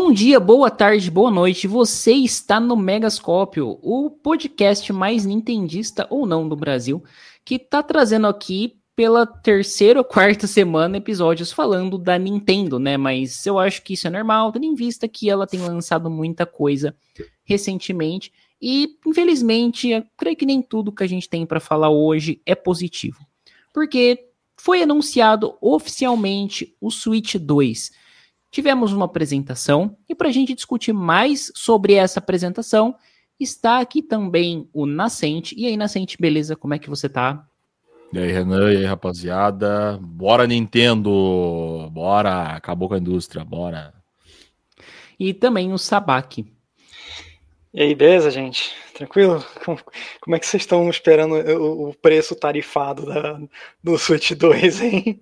Bom dia, boa tarde, boa noite. Você está no Megascópio, o podcast mais nintendista ou não do Brasil, que está trazendo aqui pela terceira ou quarta semana episódios falando da Nintendo, né? Mas eu acho que isso é normal, tendo em vista que ela tem lançado muita coisa recentemente e, infelizmente, eu creio que nem tudo que a gente tem para falar hoje é positivo. Porque foi anunciado oficialmente o Switch 2. Tivemos uma apresentação e para a gente discutir mais sobre essa apresentação, está aqui também o Nascente. E aí, Nascente, beleza? Como é que você tá? E aí, Renan, e aí, rapaziada? Bora, Nintendo! Bora! Acabou com a indústria, bora! E também o Sabaki. E aí, beleza, gente? Tranquilo? Como é que vocês estão esperando o preço tarifado do Switch 2, hein?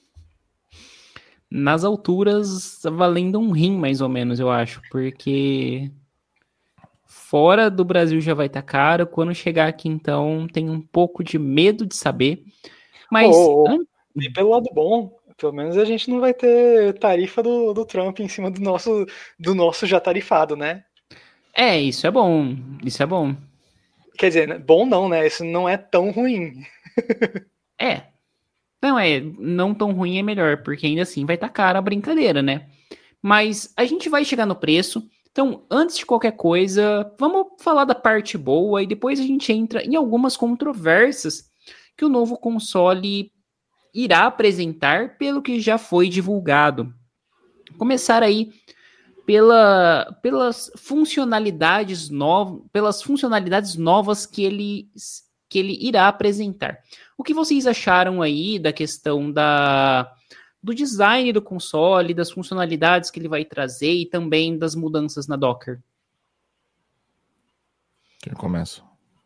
Nas alturas, valendo um rim, mais ou menos, eu acho. Porque fora do Brasil já vai estar caro. Quando chegar aqui, então, tem um pouco de medo de saber. Mas... E pelo lado bom, pelo menos a gente não vai ter tarifa do Trump em cima do nosso já tarifado, né? É, isso é bom. Isso é bom. Quer dizer, bom não, né? Isso não é tão ruim. É. Não tão ruim é melhor, porque ainda assim vai estar cara a brincadeira, né? Mas a gente vai chegar no preço. Então, antes de qualquer coisa, vamos falar da parte boa e depois a gente entra em algumas controvérsias que o novo console irá apresentar pelo que já foi divulgado. Começar aí pelas funcionalidades novas que ele irá apresentar. O que vocês acharam aí da questão do design do console, das funcionalidades que ele vai trazer e também das mudanças na Docker? Quem começa?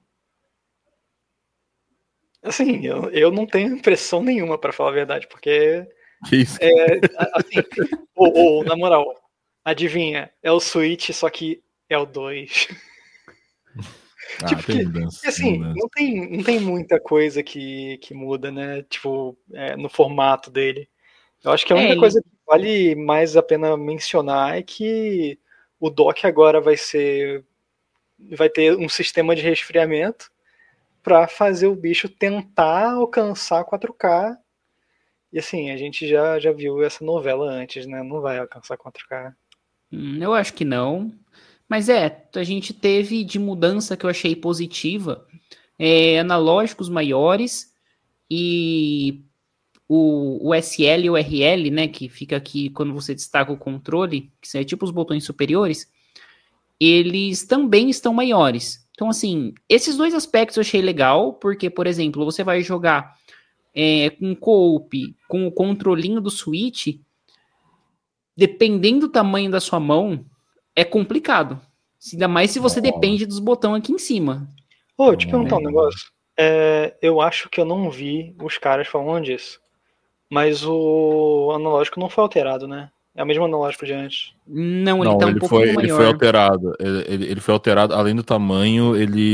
Assim, eu não tenho impressão nenhuma, para falar a verdade, porque... Que isso? Na moral, adivinha, é o Switch, só que é o 2. Tem mudança. Assim, não tem muita coisa que muda, né? Tipo, no formato dele. Eu acho que a única coisa que vale mais a pena mencionar é que o dock agora vai ter um sistema de resfriamento para fazer o bicho tentar alcançar 4K. E assim, a gente já viu essa novela antes, né? Não vai alcançar 4K. Eu acho que não. Mas a gente teve de mudança que eu achei positiva, analógicos maiores e o SL e o RL, né, que fica aqui quando você destaca o controle, que são tipo os botões superiores, eles também estão maiores. Então, assim, esses dois aspectos eu achei legal, porque, por exemplo, você vai jogar com co-op, com o controlinho do Switch, dependendo do tamanho da sua mão, é complicado. Ainda mais se você depende dos botões aqui em cima. Deixa eu te perguntar um negócio. Eu acho que eu não vi os caras falando disso. Mas o analógico não foi alterado, né? É o mesmo analógico de antes. Não, ele tá um pouquinho maior. Ele foi alterado. Ele foi alterado, além do tamanho,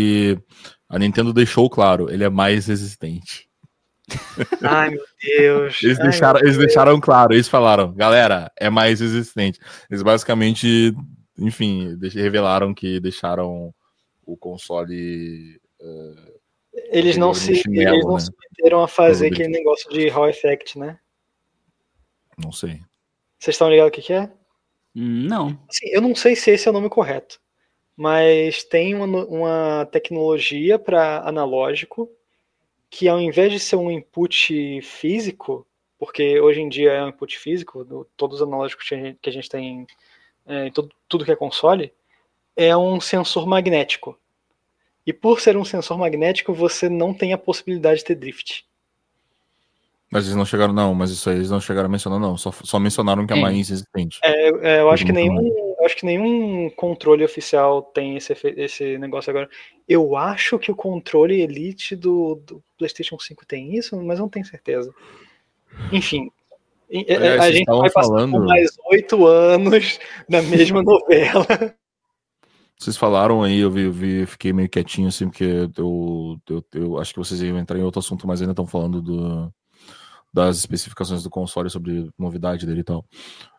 a Nintendo deixou claro, ele é mais resistente. Ai, meu Deus. Eles deixaram claro, eles falaram, galera, é mais resistente. Eles basicamente, enfim, revelaram que deixaram o console... Eles não se meteram a fazer aquele negócio de Hall Effect, né? Não sei. Vocês estão ligados o que é? Não. Assim, eu não sei se esse é o nome correto, mas tem uma tecnologia para analógico que, ao invés de ser um input físico, porque hoje em dia é um input físico, todos os analógicos que a gente tem em tudo que é console, é um sensor magnético. E por ser um sensor magnético, você não tem a possibilidade de ter drift. Mas eles não chegaram, não, mas isso aí eles não chegaram a mencionar, não. Só mencionaram que é mais resistente. Eu acho que nenhum controle oficial tem esse negócio agora. Eu acho que o controle Elite do PlayStation 5 tem isso, mas não tenho certeza. Enfim, a gente vai passar por mais 8 anos na mesma novela. Vocês falaram aí, eu fiquei meio quietinho assim, porque eu acho que vocês iam entrar em outro assunto, mas ainda estão falando das especificações do console, sobre novidade dele e tal.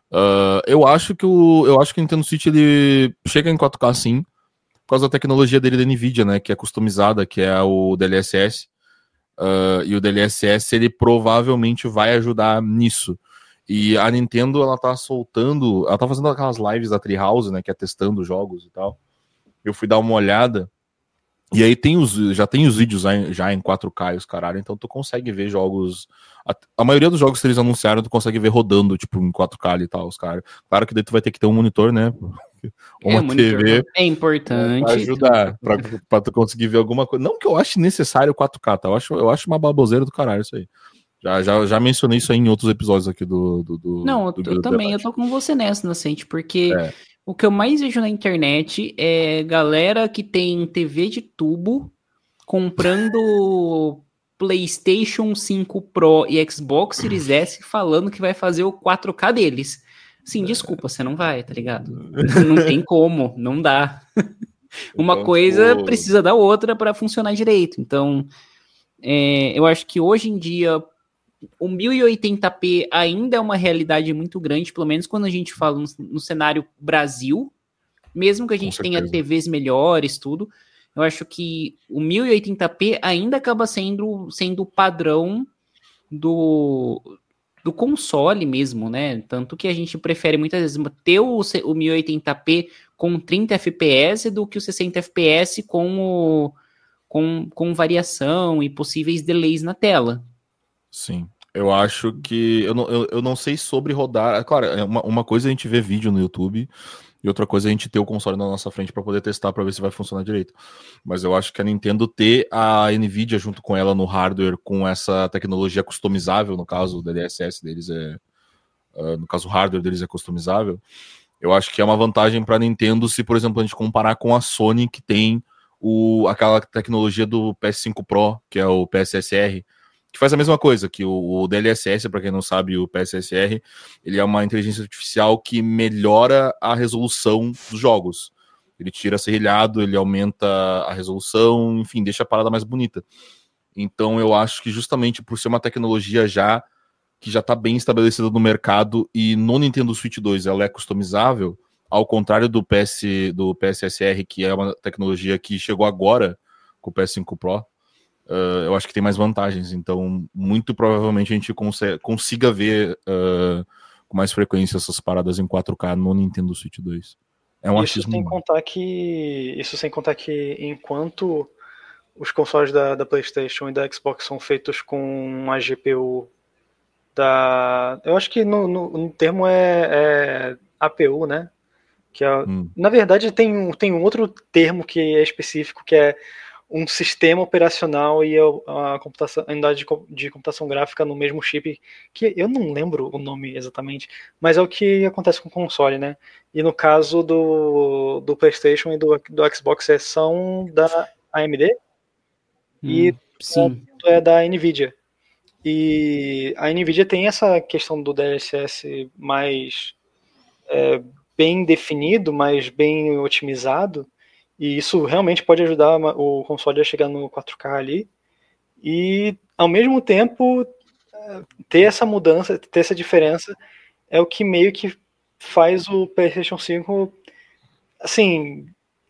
Eu acho que o Nintendo Switch ele chega em 4K sim, por causa da tecnologia dele da Nvidia, né, que é customizada, que é o DLSS. E o DLSS ele provavelmente vai ajudar nisso. E a Nintendo ela tá fazendo aquelas lives da Treehouse, né, que é testando jogos e tal. Eu fui dar uma olhada. E aí já tem os vídeos já em 4K e os caralho, então tu consegue ver jogos. A maioria dos jogos que eles anunciaram, tu consegue ver rodando, tipo, em 4K e tal, os caras. Claro que daí tu vai ter que ter um monitor, né? Uma TV. É importante. Pra ajudar, pra tu conseguir ver alguma coisa. Não que eu ache necessário 4K, tá? Eu acho uma baboseira do caralho isso aí. Já mencionei isso aí em outros episódios aqui Não, eu também, eu tô com você nessa, Nascente, porque o que eu mais vejo na internet é galera que tem TV de tubo comprando PlayStation 5 Pro e Xbox Series S falando que vai fazer o 4K deles. Sim, desculpa, você não vai, tá ligado? Não tem como, não dá. Uma coisa precisa da outra para funcionar direito. Então, eu acho que hoje em dia o 1080p ainda é uma realidade muito grande, pelo menos quando a gente fala no cenário Brasil, mesmo que a gente tenha TVs melhores, tudo, eu acho que o 1080p ainda acaba sendo o padrão do console mesmo, né? Tanto que a gente prefere muitas vezes ter o 1080p com 30 FPS do que o 60 FPS com variação e possíveis delays na tela. Sim. Eu acho que. Eu não sei sobre rodar. Claro, uma coisa é a gente ver vídeo no YouTube e outra coisa é a gente ter o console na nossa frente para poder testar para ver se vai funcionar direito. Mas eu acho que a Nintendo ter a Nvidia junto com ela no hardware, com essa tecnologia customizável, no caso, o DLSS deles no caso, o hardware deles é customizável. Eu acho que é uma vantagem para a Nintendo se, por exemplo, a gente comparar com a Sony, que tem aquela tecnologia do PS5 Pro, que é o PSSR, que faz a mesma coisa, que o DLSS, para quem não sabe, o PSSR, ele é uma inteligência artificial que melhora a resolução dos jogos. Ele tira serrilhado, ele aumenta a resolução, enfim, deixa a parada mais bonita. Então eu acho que justamente por ser uma tecnologia que já está bem estabelecida no mercado e no Nintendo Switch 2 ela é customizável, ao contrário do PSSR, que é uma tecnologia que chegou agora com o PS5 Pro, eu acho que tem mais vantagens. Então, muito provavelmente a gente consiga ver com mais frequência essas paradas em 4K no Nintendo Switch 2. É um achismo. Isso sem contar que enquanto os consoles da PlayStation e da Xbox são feitos com uma GPU eu acho que no termo é APU, né? Que na verdade tem um outro termo que é específico, que é um sistema operacional e a unidade de computação gráfica no mesmo chip, que eu não lembro o nome exatamente, mas é o que acontece com o console, né? E no caso do PlayStation e do Xbox são da AMD e sim. é da Nvidia. E a Nvidia tem essa questão do DLSS mais bem definido, mais bem otimizado, e isso realmente pode ajudar o console a chegar no 4K ali. E, ao mesmo tempo, ter essa mudança, ter essa diferença, é o que meio que faz o PlayStation 5, assim,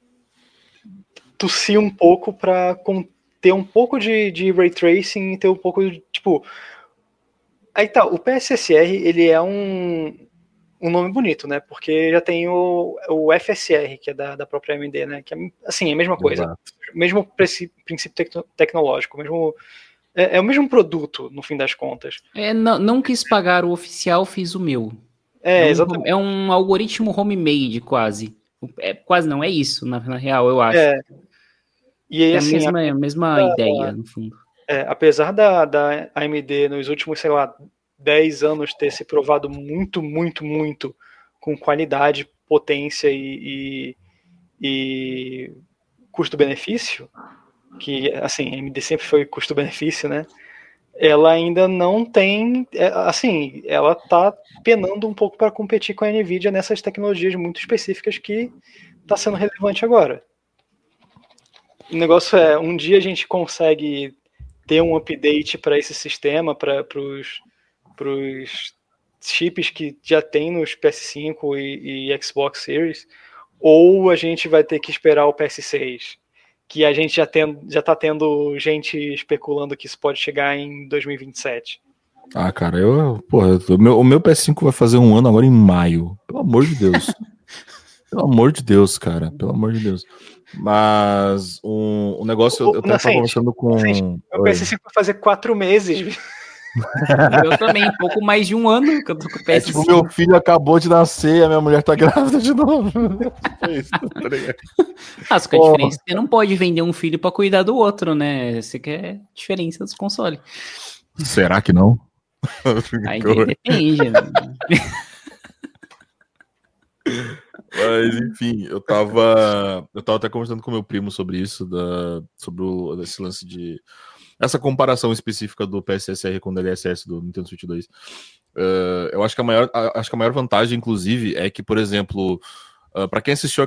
tossir um pouco para ter um pouco de Ray Tracing e ter um pouco de, tipo... Aí tá, o PSSR, ele é um nome bonito, né? Porque já tem o FSR, que é da própria AMD, né? Que é, assim, é a mesma coisa. Exato. Mesmo princípio tecnológico, é o mesmo produto, no fim das contas. Não quis pagar o oficial, fiz o meu. Exatamente. É um algoritmo homemade, quase. Quase não, é isso, na real, eu acho. E aí, é assim, a mesma ideia, no fundo. Apesar da AMD nos últimos, sei lá, 10 anos ter se provado muito, muito, muito com qualidade, potência e custo-benefício, que, assim, a AMD sempre foi custo-benefício, né? Ela ainda não tem, assim, ela tá penando um pouco para competir com a Nvidia nessas tecnologias muito específicas que tá sendo relevante agora. O negócio um dia a gente consegue ter um update para esse sistema, para os chips que já tem nos PS5 e Xbox Series, ou a gente vai ter que esperar o PS6, que a gente já tá tendo gente especulando que isso pode chegar em 2027. Ah, cara, o meu PS5 vai fazer 1 ano agora em maio. Pelo amor de Deus. Pelo amor de Deus, cara. Pelo amor de Deus. Mas o negócio, eu tava conversando com... O PS5 vai fazer 4 meses. Eu também, pouco mais de 1 ano que eu tô com o PS5. Tipo, meu filho acabou de nascer, a minha mulher tá grávida de novo. É isso, tá ligado? Só que a diferença é que você não pode vender um filho pra cuidar do outro, né? Você quer diferença dos consoles. Será que não? Aí depende, né? Mas, enfim, eu tava até conversando com meu primo sobre isso, sobre esse lance de... Essa comparação específica do PSSR com o DLSS do Nintendo Switch 2. Eu acho que a maior vantagem, inclusive, é que, por exemplo, para quem assistiu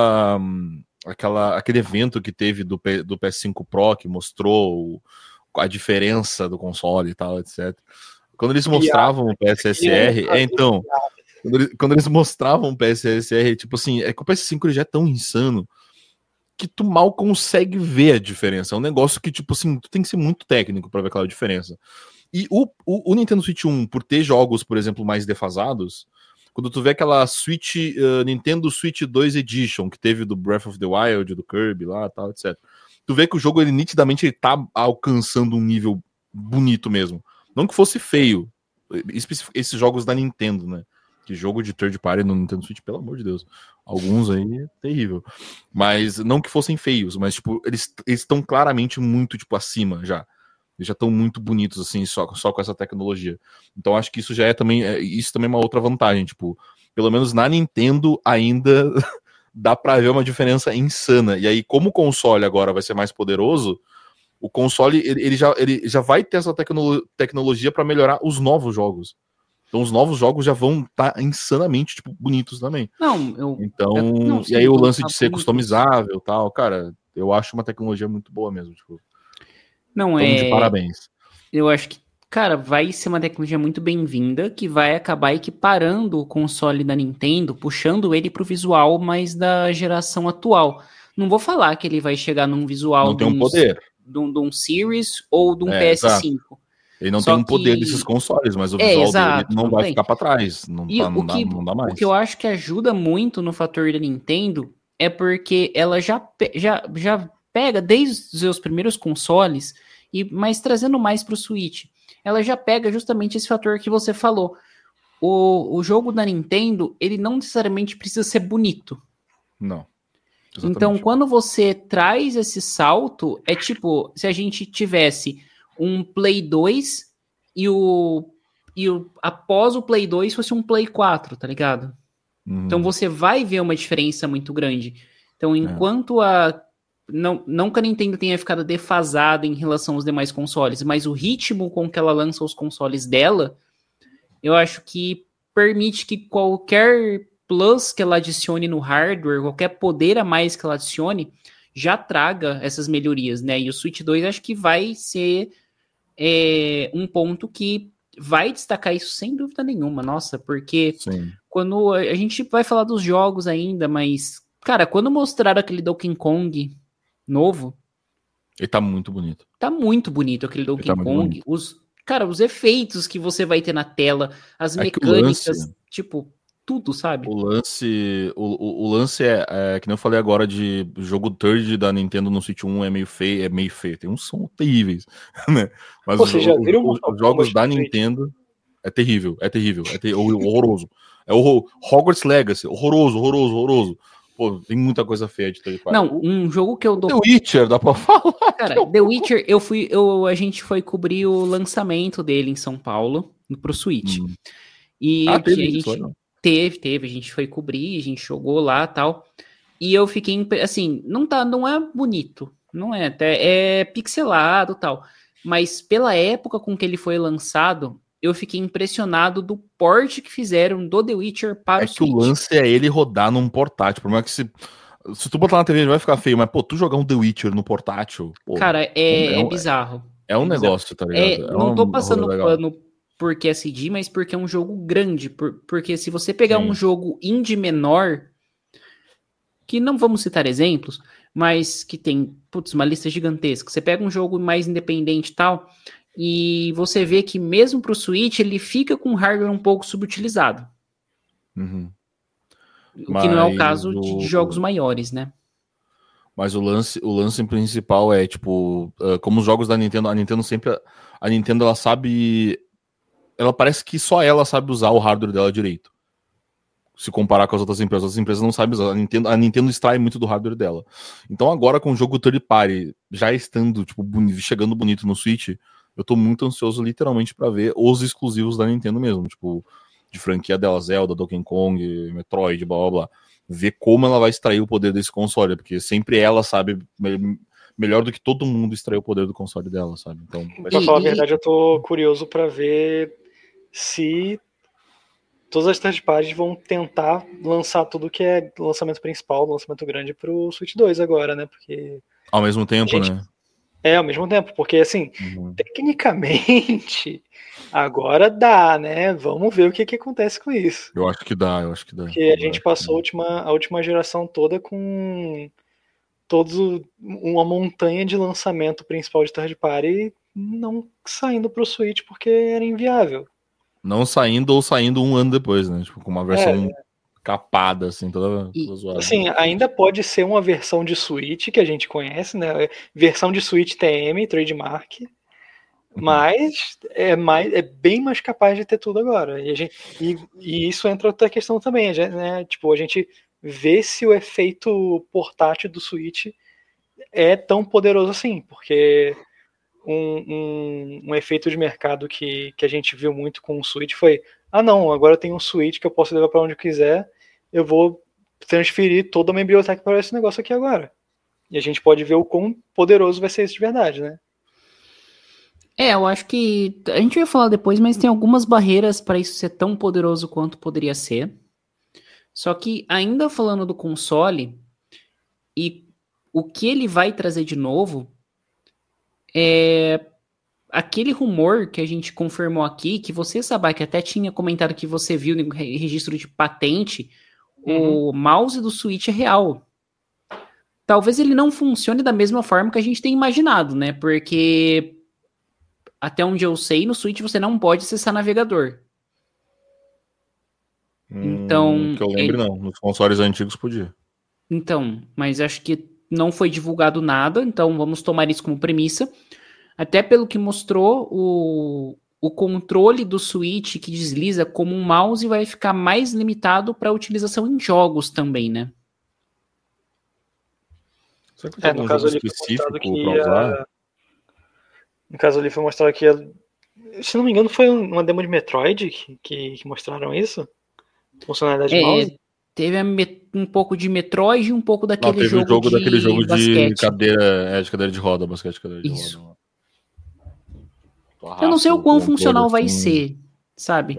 aquele evento que teve do PS5 Pro, que mostrou a diferença do console e tal, etc. Quando eles mostravam o PSSR, quando eles mostravam o PSSR, tipo assim, é que o PS5 ele já é tão insano que tu mal consegue ver a diferença. É um negócio que, tipo assim, tu tem que ser muito técnico pra ver aquela diferença. E o Nintendo Switch 1, por ter jogos, por exemplo, mais defasados, quando tu vê aquela Nintendo Switch 2 Edition, que teve do Breath of the Wild, do Kirby lá, tal, etc. Tu vê que o jogo, ele nitidamente tá alcançando um nível bonito mesmo. Não que fosse feio. Esses jogos da Nintendo, né? Que jogo de third party no Nintendo Switch, pelo amor de Deus. Alguns aí é terrível. Mas não que fossem feios, mas tipo, eles estão claramente muito tipo acima já. Eles já estão muito bonitos assim, só com essa tecnologia. Então acho que isso já é também uma outra vantagem, tipo, pelo menos na Nintendo ainda dá pra ver uma diferença insana. E aí, como o console agora vai ser mais poderoso, o console ele já vai ter essa tecnologia para melhorar os novos jogos. Então os novos jogos já vão estar insanamente, tipo, bonitos também. E aí o lance de ser customizável e tal, cara, eu acho uma tecnologia muito boa mesmo, tipo. De parabéns. Eu acho que, cara, vai ser uma tecnologia muito bem-vinda, que vai acabar equiparando o console da Nintendo, puxando ele pro visual mais da geração atual. Não vou falar que ele vai chegar num visual de um Series ou de um PS5. Exato. Ele não tem um poder desses consoles, mas o visual dele não vai ficar para trás. Não dá mais. O que eu acho que ajuda muito no fator da Nintendo é porque ela já pega desde os seus primeiros consoles, mas trazendo mais para o Switch. Ela já pega justamente esse fator que você falou. O jogo da Nintendo, ele não necessariamente precisa ser bonito. Não. Exatamente. Então, quando você traz esse salto, é tipo, se a gente tivesse um Play 2 após o Play 2 fosse um Play 4, tá ligado? Então você vai ver uma diferença muito grande. Então, enquanto não que a Nintendo tenha ficado defasada em relação aos demais consoles, mas o ritmo com que ela lança os consoles dela, eu acho que permite que qualquer plus que ela adicione no hardware, qualquer poder a mais que ela adicione, já traga essas melhorias, né? E o Switch 2 acho que vai ser um ponto que vai destacar isso sem dúvida nenhuma, nossa, porque quando a gente vai falar dos jogos ainda, mas, cara, quando mostraram aquele Donkey Kong novo... Ele tá muito bonito. Tá muito bonito aquele Donkey Kong. Os efeitos que você vai ter na tela, as mecânicas, tipo... tudo, sabe? O lance é que nem eu falei agora de jogo third da Nintendo no Switch 1 é meio feio, tem uns sons terríveis, né? Mas os jogos da Nintendo é terrível, horroroso. É Hogwarts Legacy, horroroso. Pô, tem muita coisa feia de third party. Não, um jogo que eu dou... The Witcher, dá pra falar? Cara, The Witcher, a gente foi cobrir o lançamento dele em São Paulo, pro Switch. E Teve, a gente foi cobrir, a gente jogou lá e tal, e eu fiquei, assim, não é bonito, não é, até é pixelado e tal, mas pela época com que ele foi lançado, eu fiquei impressionado do port que fizeram do The Witcher para o Switch. É que o lance é ele rodar num portátil, o problema é que se tu botar na TV vai ficar feio, mas pô, tu jogar um The Witcher no portátil... Pô, cara, é bizarro. É um negócio, tá ligado? Não tô passando pano porque é CD, mas porque é um jogo grande. Porque se você pegar um jogo indie menor, que não vamos citar exemplos, mas que tem, uma lista gigantesca. Você pega um jogo mais independente e tal, e você vê que mesmo pro Switch, ele fica com hardware um pouco subutilizado. Uhum. O que não é o caso de jogos maiores, né? Mas o lance principal é, tipo, como os jogos da Nintendo, a Nintendo, ela sabe... Ela parece que só ela sabe usar o hardware dela direito. Se comparar com as outras empresas não sabem usar. A Nintendo extrai muito do hardware dela. Então agora com o jogo third party já estando, tipo, chegando bonito no Switch, eu tô muito ansioso literalmente pra ver os exclusivos da Nintendo mesmo, tipo, de franquia dela, Zelda, Donkey Kong, Metroid, blá blá blá. Ver como ela vai extrair o poder desse console, porque sempre ela sabe melhor do que todo mundo extrair o poder do console dela, sabe? Então, pra falar a verdade, eu tô curioso pra ver se todas as third parties vão tentar lançar tudo que é lançamento principal, lançamento grande pro Switch 2 agora, né? Porque ao mesmo tempo, né? Ao mesmo tempo, porque assim, tecnicamente, agora dá, né? Vamos ver o que acontece com isso. Eu acho que dá. Porque a gente passou a última geração toda com uma montanha de lançamento principal de third party não saindo pro Switch porque era inviável. Não saindo ou saindo um ano depois, né? Tipo, com uma versão capada, assim, toda zoada. Assim, ainda pode ser uma versão de Switch que a gente conhece, né? Versão de Switch TM, trademark, mas é bem mais capaz de ter tudo agora. E isso entra outra questão também, né? Tipo, a gente vê se o efeito portátil do Switch é tão poderoso assim, porque um efeito de mercado que a gente viu muito com o Switch foi: não, agora eu tenho um Switch que eu posso levar para onde eu quiser, eu vou transferir toda a minha biblioteca para esse negócio aqui agora. E a gente pode ver o quão poderoso vai ser isso de verdade, né? Eu acho que a gente vai falar depois, mas tem algumas barreiras para isso ser tão poderoso quanto poderia ser. Só que ainda falando do console e o que ele vai trazer de novo, aquele rumor que a gente confirmou aqui, que você, Sabá, que até tinha comentado que você viu no registro de patente, o mouse do Switch é real. Talvez ele não funcione da mesma forma que a gente tem imaginado, né? Porque até onde eu sei, no Switch você não pode acessar navegador. Então, que eu lembro não, nos consoles antigos podia. Então, mas acho que não foi divulgado nada, então vamos tomar isso como premissa. Até pelo que mostrou, o controle do Switch que desliza como um mouse vai ficar mais limitado para utilização em jogos também, né? Será que tem algum jogo específico para usar? No caso ali foi mostrado que, se não me engano, foi uma demo de Metroid que mostraram isso? Funcionalidade de mouse? Teve um pouco de Metroid e um pouco daquele jogo daquele jogo de cadeira, de cadeira de roda, basquete de cadeira de isso. roda. Eu não sei o quão funcional vai ser, sabe?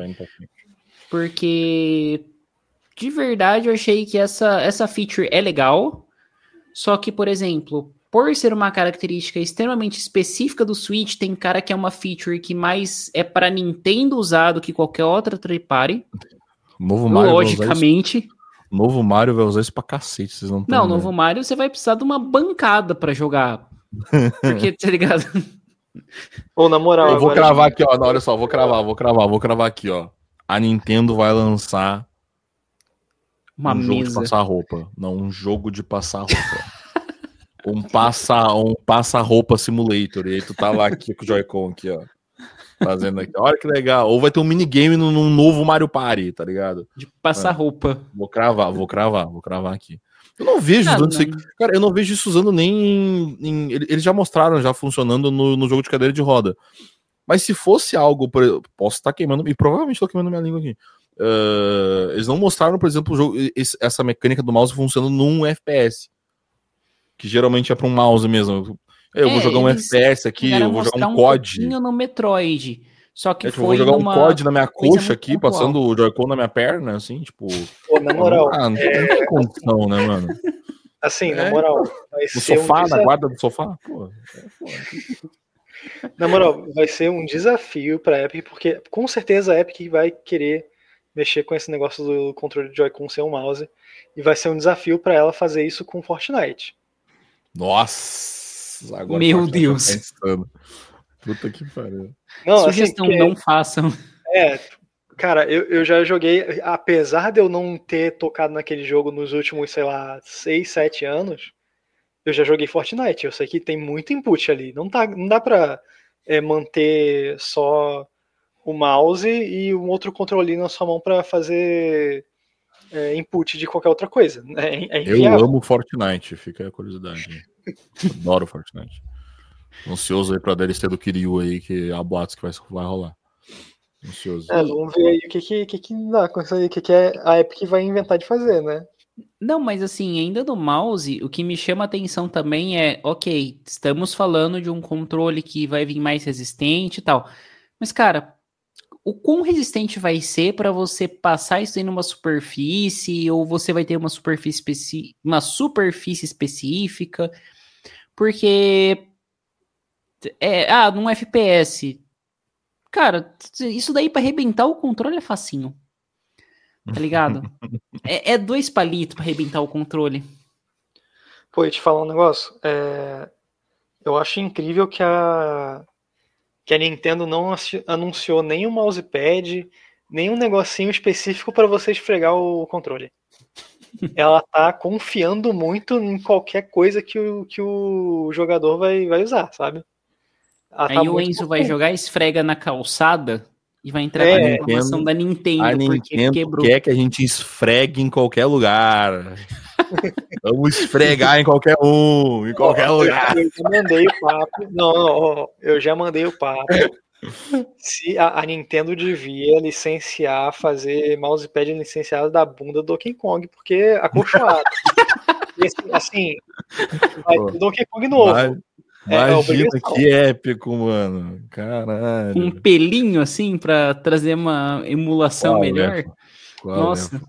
Porque de verdade eu achei que essa feature é legal, só que, por exemplo, por ser uma característica extremamente específica do Switch, tem cara que é uma feature que mais é para Nintendo usar do que qualquer outra third party. Logicamente. Novo Mario vai usar isso pra cacete, vocês não estão Não, novo Mario você vai precisar de uma bancada pra jogar. Porque, tá ligado? Ou na moral, eu vou cravar aqui, ó. Não, olha só, vou cravar aqui, ó. A Nintendo vai lançar um jogo de passar roupa. Não, um jogo de passar roupa. um passa-roupa simulator. E aí tu tá lá aqui com o Joy-Con aqui, ó. Fazendo aqui. Olha que legal. Ou vai ter um minigame num novo Mario Party, tá ligado? De passar roupa. Vou cravar aqui. Eu não vejo cara, eu não vejo isso usando nem eles já mostraram, já funcionando no jogo de cadeira de roda. Mas se fosse algo, posso estar queimando, e provavelmente estou queimando minha língua aqui. Eles não mostraram, por exemplo, essa mecânica do mouse funcionando num FPS. Que geralmente é para um mouse mesmo. Eu vou jogar um FPS aqui, eu vou jogar um COD. No Metroid. Só que foi vou jogar um COD na minha coxa aqui, passando o Joy-Con na minha perna, assim, tipo... Pô, na moral... não tem condição, né, mano? Assim, na moral... No sofá, na guarda do sofá? Pô, Na moral, vai ser um desafio pra Epic, porque com certeza a Epic vai querer mexer com esse negócio do controle de Joy-Con sem o mouse, e vai ser um desafio pra ela fazer isso com Fortnite. Nossa, agora Meu Fortnite Deus. tá pensando. Puta que pariu. Não, Sugestão, assim, não façam. Cara, eu já joguei, apesar de eu não ter tocado naquele jogo nos últimos, sei lá, 6, 7 anos, eu já joguei Fortnite. Eu sei que tem muito input ali. Não dá pra manter só o mouse e um outro controle na sua mão pra fazer input de qualquer outra coisa. É Eu inviável. amo Fortnite, fica a curiosidade. Adoro Fortnite. Ansioso aí pra DLC do Kiryu aí, que há boatos que vai rolar. Ansioso. Vamos ver aí o que dá com isso aí, o que a Epic vai inventar de fazer, né? Não, mas assim, ainda no mouse, o que me chama a atenção também é, ok, estamos falando de um controle que vai vir mais resistente e tal. Mas, cara, o quão resistente vai ser para você passar isso aí numa superfície, ou você vai ter uma superfície, específica? Porque num FPS, cara, isso daí para arrebentar o controle é facinho. Tá ligado? É 2 palitos pra arrebentar o controle. Pô, e te falar um negócio. Eu acho incrível que a Nintendo não anunciou nem um mousepad, nem um negocinho específico para você esfregar o controle. Ela tá confiando muito em qualquer coisa que o jogador vai usar, sabe? Aí o Enzo vai jogar, esfrega na calçada e vai entrar com a reclamação da Nintendo. A Nintendo quer que a gente esfregue em qualquer lugar. Vamos esfregar em qualquer lugar. Eu já mandei o papo. Eu já mandei o papo. Se a Nintendo devia licenciar, fazer mousepad licenciado da bunda do Donkey Kong, porque é acolchoado. Assim, vai ter Donkey Kong novo. Imagina que épico, mano. Caralho. Um pelinho assim pra trazer uma emulação melhor. Nossa.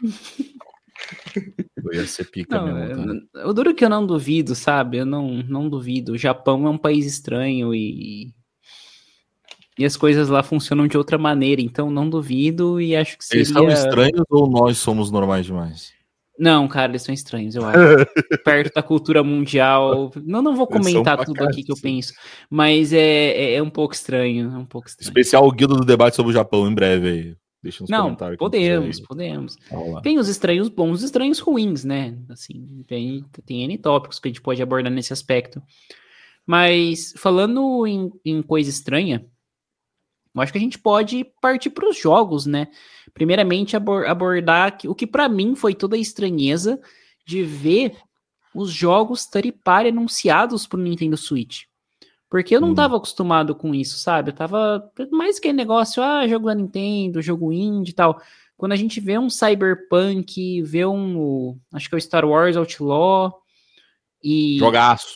Ia ser pica mesmo. O duro que eu não duvido, sabe? Eu não duvido. O Japão é um país estranho e as coisas lá funcionam de outra maneira, então não duvido e acho que seria... Eles são estranhos ou nós somos normais demais? Não, cara, eles são estranhos, eu acho. Perto da cultura mundial. Não vou comentar tudo aqui que eu penso, mas é um pouco estranho. É um pouco estranho. Especial Guilda do Debate sobre o Japão em breve aí. Deixa nos comentários. Podemos. Tem os estranhos bons, os estranhos ruins, né? Assim, tem N tópicos que a gente pode abordar nesse aspecto. Mas, falando em coisa estranha, eu acho que a gente pode partir para os jogos, né? Primeiramente, abordar o que para mim foi toda a estranheza de ver os jogos third party anunciados para o Nintendo Switch. Porque eu não estava acostumado com isso, sabe? Eu tava mais que negócio, jogo da Nintendo, jogo indie e tal. Quando a gente vê um Cyberpunk, vê acho que é o Star Wars Outlaw e... Jogaço.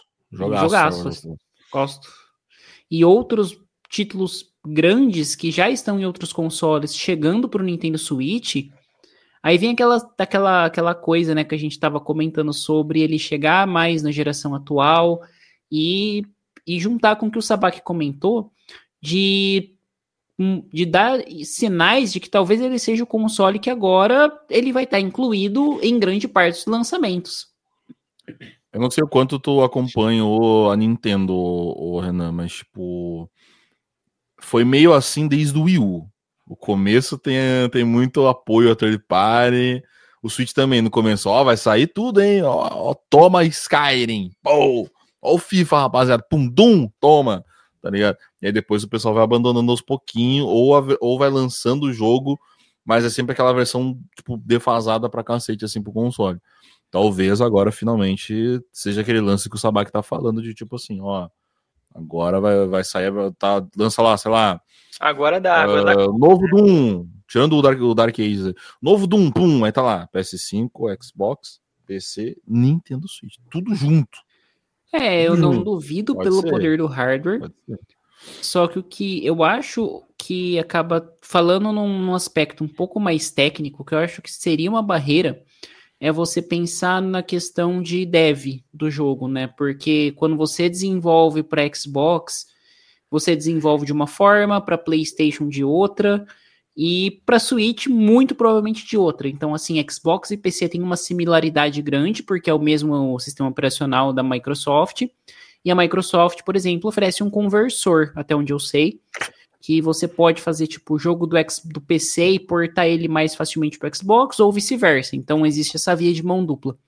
Gosto. E outros títulos grandes que já estão em outros consoles chegando para o Nintendo Switch, aí vem aquela coisa, né, que a gente estava comentando sobre ele chegar mais na geração atual e juntar com o que o Sabaki comentou de dar sinais de que talvez ele seja o console que agora ele vai estar incluído em grande parte dos lançamentos. Eu não sei o quanto tu acompanhou a Nintendo, Renan, mas tipo... Foi meio assim desde o Wii U. O começo tem muito apoio a third party. O Switch também no começo, vai sair tudo, hein? Toma Skyrim. Pô! Ó o FIFA, rapaziada. Pum, Doom, toma. Tá ligado? E aí depois o pessoal vai abandonando aos pouquinhos ou vai lançando o jogo, mas é sempre aquela versão, tipo, defasada pra cacete, assim, pro console. Talvez agora, finalmente, seja aquele lance que o Sabaki tá falando de, tipo assim, agora vai sair, lança lá, sei lá. Agora dá. Novo Doom, tirando o Dark Ages. Novo Doom, pum, aí tá lá. PS5, Xbox, PC, Nintendo Switch. Tudo junto. Eu não duvido pelo poder do hardware. Só que o que eu acho que acaba falando num aspecto um pouco mais técnico, que eu acho que seria uma barreira, é você pensar na questão de dev do jogo, né? Porque quando você desenvolve para Xbox, você desenvolve de uma forma, para PlayStation de outra, e para Switch, muito provavelmente de outra. Então, assim, Xbox e PC têm uma similaridade grande, porque é o mesmo sistema operacional da Microsoft. E a Microsoft, por exemplo, oferece um conversor, até onde eu sei, que você pode fazer, tipo, o jogo do PC e portar ele mais facilmente para o Xbox, ou vice-versa. Então, existe essa via de mão dupla.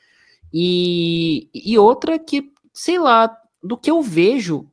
E outra que, sei lá, do que eu vejo,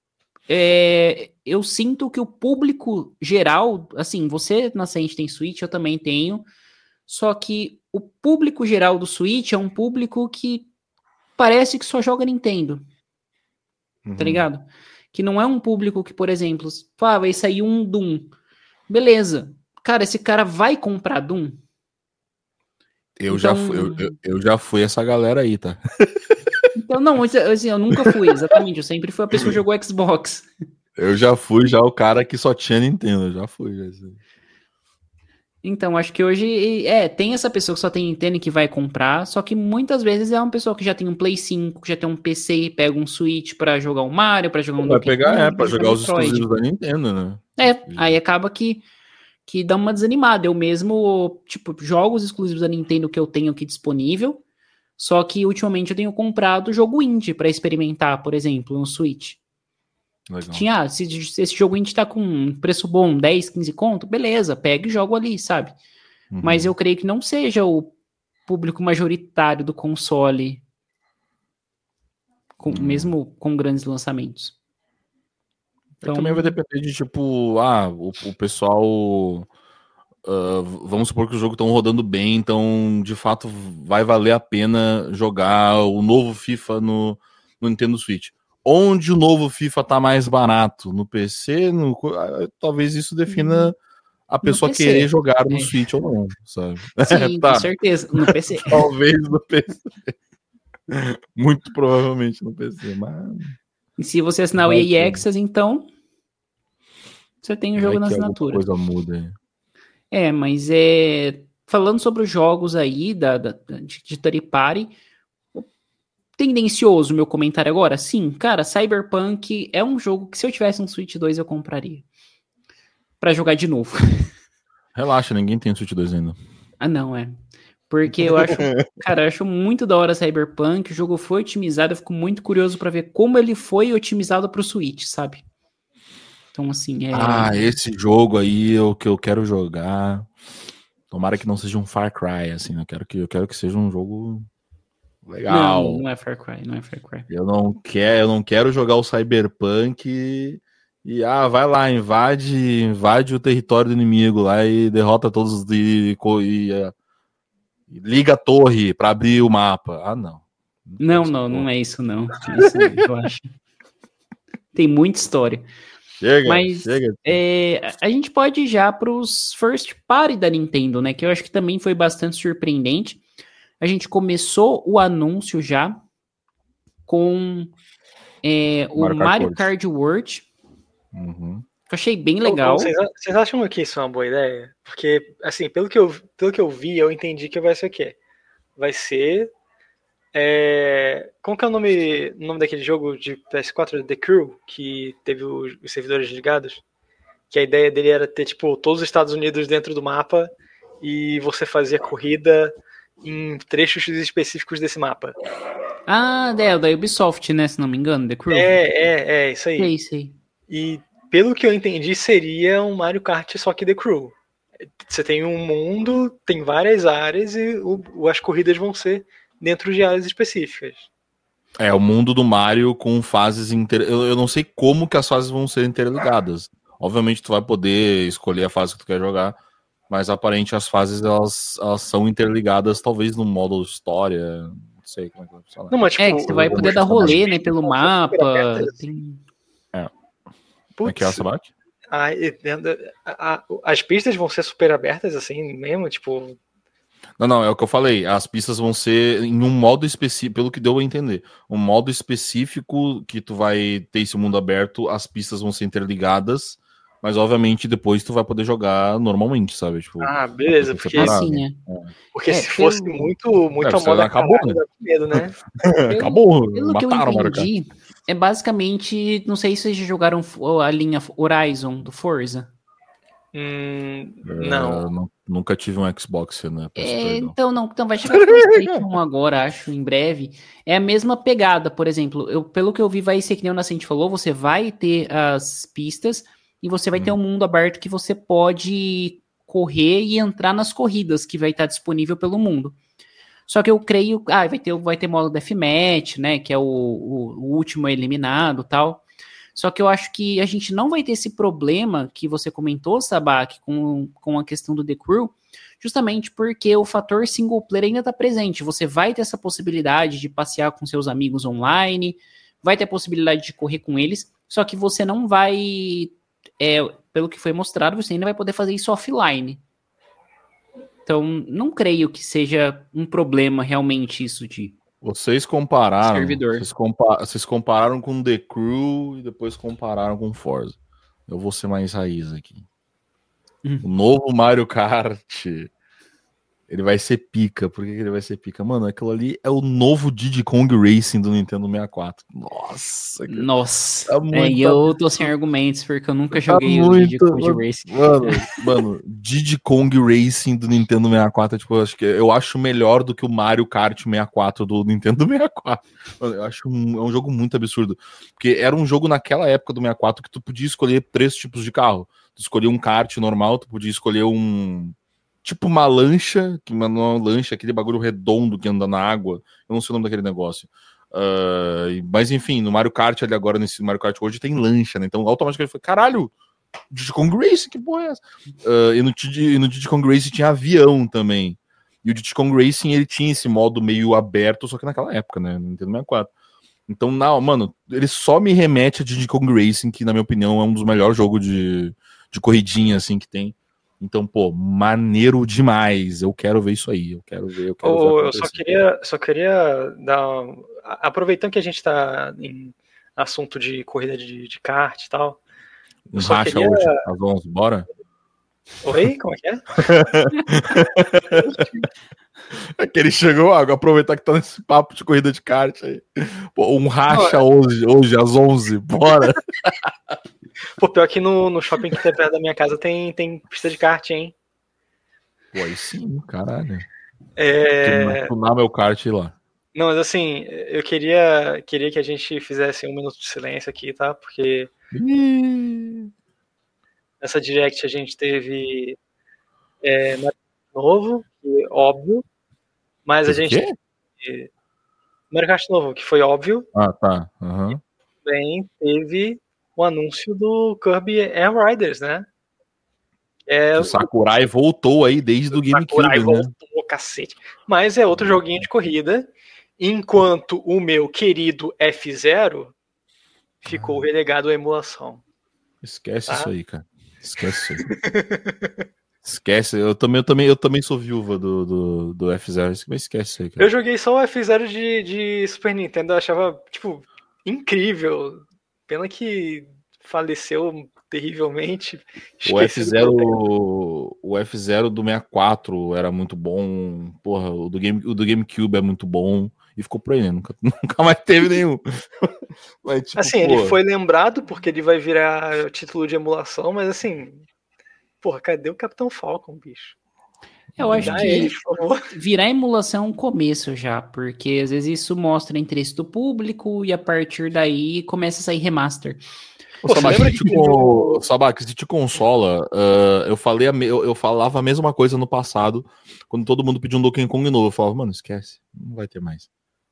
eu sinto que o público geral, assim, você na Ascend tem Switch, eu também tenho, só que o público geral do Switch é um público que parece que só joga Nintendo, tá ligado? Que não é um público que, por exemplo, vai sair um Doom, beleza, cara, esse cara vai comprar Doom? Eu já fui essa galera aí, tá? Então, não, assim, eu nunca fui, exatamente, eu sempre fui a pessoa que jogou Xbox. Eu já fui o cara que só tinha Nintendo, eu já fui. Então, acho que hoje, tem essa pessoa que só tem Nintendo e que vai comprar, só que muitas vezes é uma pessoa que já tem um Play 5, que já tem um PC e pega um Switch pra jogar um Mario, pra jogar um Vai pegar, pra jogar os Metroid. exclusivos da Nintendo, né? Aí acaba que dá uma desanimada. Eu mesmo, tipo, jogos exclusivos da Nintendo que eu tenho aqui disponível, só que ultimamente eu tenho comprado jogo indie pra experimentar, por exemplo, no Switch. Legal. Se esse jogo indie tá com um preço bom, 10, 15 conto, beleza, pega e jogo ali, sabe? Mas eu creio que não seja o público majoritário do console, mesmo com grandes lançamentos. Então, também vai depender de, tipo, o pessoal... vamos supor que o jogo estão rodando bem, então, de fato, vai valer a pena jogar o novo FIFA no Nintendo Switch. Onde o novo FIFA tá mais barato? No PC? Talvez isso defina a pessoa querer jogar no Switch ou não, sabe? Sim, com certeza, no PC. Talvez no PC. Muito provavelmente no PC, mas... E se você assinar o EA Access, então, você tem o jogo na assinatura. Coisa muda aí. Mas falando sobre os jogos aí de Third Party, tendencioso meu comentário agora? Sim, cara, Cyberpunk é um jogo que se eu tivesse um Switch 2 eu compraria. Pra jogar de novo. Relaxa, ninguém tem o Switch 2 ainda. Não, Porque eu acho, cara, eu acho muito da hora Cyberpunk, o jogo foi otimizado, eu fico muito curioso pra ver como ele foi otimizado pro Switch, sabe? Então, assim, esse jogo aí é o que eu quero jogar. Tomara que não seja um Far Cry, assim, eu quero que seja um jogo legal. Não é Far Cry, não é Far Cry. Eu não quero jogar o Cyberpunk e vai lá, invade o território do inimigo lá e derrota todos e liga a torre pra abrir o mapa. Não. Não é isso não. Isso, eu acho. Tem muita história. Chega. A gente pode ir já pros first party da Nintendo, né? Que eu acho que também foi bastante surpreendente. A gente começou o anúncio já com o Mario Kart World. Que eu achei bem legal. Vocês acham que isso é uma boa ideia? Porque, assim, pelo que eu vi, eu entendi que vai ser o quê? Vai ser... como que é o nome daquele jogo de PS4, The Crew, que teve os servidores ligados? Que a ideia dele era ter, tipo, todos os Estados Unidos dentro do mapa e você fazia corrida em trechos específicos desse mapa. Da Ubisoft, né, se não me engano, The Crew. Isso aí. Isso aí. E pelo que eu entendi, seria um Mario Kart só que The Crew. Você tem um mundo, tem várias áreas e as corridas vão ser dentro de áreas específicas. O mundo do Mario com fases eu não sei como que as fases vão ser interligadas. Obviamente tu vai poder escolher a fase que tu quer jogar, mas aparentemente as fases elas são interligadas, talvez no modo história, não sei como é que vai funcionar. Não, mas, tipo, que você vai poder dar rolê, né, pelo mapa. Como é que é essa bate? As pistas vão ser super abertas, assim, mesmo, tipo... Não, é o que eu falei. As pistas vão ser em um modo específico, pelo que deu a entender. Um modo específico que tu vai ter esse mundo aberto, as pistas vão ser interligadas, mas obviamente depois tu vai poder jogar normalmente, sabe? Tipo, beleza, porque assim, Porque se fosse muito a moda acabou, né? dá medo, né? Acabou, Pelo que eu entendi, É basicamente, não sei se vocês já jogaram a linha Horizon do Forza. Não. Nunca tive um Xbox, né? Então vai chegar pro PlayStation 1 agora, acho, em breve. É a mesma pegada, por exemplo. Pelo que eu vi, vai ser que nem o Nascente falou, você vai ter as pistas e você vai ter um mundo aberto que você pode correr e entrar nas corridas que vai estar disponível pelo mundo. Só que eu creio, vai ter modo deathmatch, né, que é o último eliminado, tal. Só que eu acho que a gente não vai ter esse problema que você comentou, Sabak, com a questão do The Crew, justamente porque o fator single player ainda está presente. Você vai ter essa possibilidade de passear com seus amigos online, vai ter a possibilidade de correr com eles, só que você não vai, pelo que foi mostrado, você ainda vai poder fazer isso offline. Então, não creio que seja um problema realmente isso de Vocês compararam, servidor. Vocês compararam com The Crew e depois compararam com Forza. Eu vou ser mais raiz aqui. O novo Mario Kart, ele vai ser pica. Por que ele vai ser pica? Mano, aquilo ali é o novo Diddy Kong Racing do Nintendo 64. Nossa. E eu tô sem argumentos, porque eu nunca joguei o Diddy Kong Racing. Mano, Diddy Kong Racing do Nintendo 64, tipo, eu acho melhor do que o Mario Kart 64 do Nintendo 64. Mano, eu acho é um jogo muito absurdo. Porque era um jogo naquela época do 64 que tu podia escolher 3 tipos de carro. Tu escolhia um kart normal, tu podia escolher tipo uma lancha, que não é uma lancha, aquele bagulho redondo que anda na água. Eu não sei o nome daquele negócio. Mas enfim, no Mario Kart ali agora, nesse Mario Kart hoje, tem lancha, né? Então automaticamente foi, caralho, Diddy Kong Racing, que porra é essa? E no Diddy Kong Racing tinha avião também. E o Diddy Kong Racing, ele tinha esse modo meio aberto, só que naquela época, né? No Nintendo 64. Então, mano, ele só me remete a Diddy Kong Racing, que na minha opinião é um dos melhores jogos de corridinha, assim, que tem. Então, pô, maneiro demais. Eu quero ver isso aí. Eu quero ver. Eu só queria dar. Aproveitando que a gente tá em assunto de corrida de kart e tal. Racha hoje, às 11, bora? Oi? Como é que é? É que ele chegou, aproveitar que tá nesse papo de corrida de kart aí. Pô, racha hoje, às 11, bora? Pô, pior que no shopping que tem perto da minha casa tem pista de kart, hein? Pô, aí sim, caralho. Tunar meu kart lá. Não, mas assim, eu queria que a gente fizesse 1 minuto de silêncio aqui, tá? Porque nessa Direct a gente teve novo, que é óbvio, mas a gente teve Mario Kart novo, que foi óbvio. Ah, tá. Uhum. E também teve o anúncio do Kirby Air Riders, né? O Sakurai voltou aí desde o GameCube, Sakurai voltou, cacete. Mas é outro joguinho de corrida, enquanto o meu querido F0 ficou relegado à emulação. Esquece isso aí, cara. Esquece isso aí. Esquece. Eu também sou viúva do F0, mas esquece isso aí, cara. Eu joguei só o F0 de Super Nintendo, eu achava, tipo, incrível. Pena que faleceu terrivelmente. O F0 do 64 era muito bom. Porra, o do GameCube é muito bom. E ficou por aí, né? Nunca mais teve nenhum. Mas, tipo, assim, ele foi lembrado porque ele vai virar título de emulação, mas assim, porra, cadê o Capitão Falcon, bicho? Eu acho que virar emulação é um começo já, porque às vezes isso mostra interesse do público e a partir daí começa a sair remaster. Sabak, se te consola, eu falava a mesma coisa no passado, quando todo mundo pediu um Donkey Kong novo. Eu falava, mano, esquece, não vai ter mais.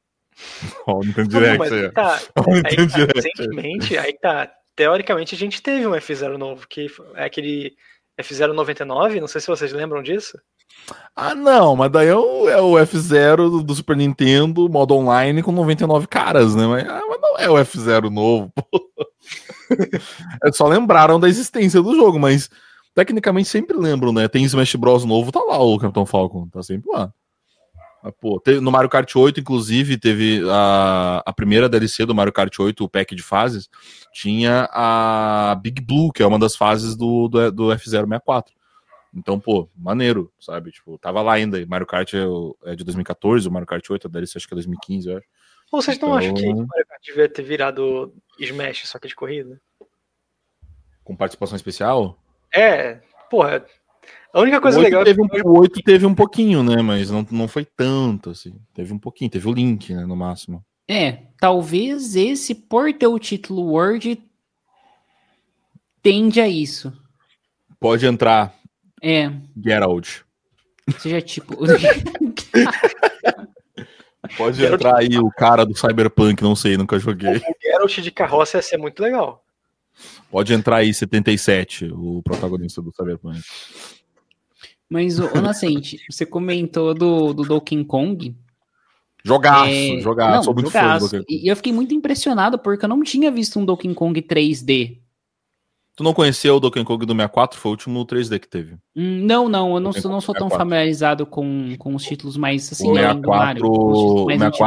Recentemente, teoricamente a gente teve um F0 novo, que é aquele F0 99, não sei se vocês lembram disso. Ah, não, mas daí é o F0 do Super Nintendo, modo online com 99 caras, né? Mas não é o F0 novo, pô. Só lembraram da existência do jogo, mas tecnicamente sempre lembram, né? Tem Smash Bros novo, tá lá o Capitão Falcon, tá sempre lá. Mas, pô, no Mario Kart 8, inclusive, teve a primeira DLC do Mario Kart 8, o pack de fases, tinha a Big Blue, que é uma das fases do F064. Então, pô, maneiro, sabe? Tipo, tava lá ainda. Mario Kart é de 2014, o Mario Kart 8, a DLC acho que é 2015, eu acho. Ou vocês não acham que o Mario Kart devia ter virado Smash, só que de corrida? Com participação especial? Porra. A única coisa legal o 8 teve um pouquinho, né? Mas não foi tanto, assim. Teve um pouquinho, teve o Link, né? No máximo. Talvez esse, por ter o título World, tende a isso. Pode entrar. Geralt. Seja tipo. Pode entrar aí o cara do Cyberpunk, não sei, nunca joguei. O Geralt de carroça ia ser muito legal. Pode entrar aí 77, o protagonista do Cyberpunk. Mas, Nascente, você comentou do Donkey Kong. Jogaço. Sou muito fã do Donkey Kong. E eu fiquei muito impressionado porque eu não tinha visto um Donkey Kong 3D. Tu não conheceu o Donkey Kong do 64? Foi o último 3D que teve. Não, eu não sou tão familiarizado com os títulos mais assim, o 64, do Mario, o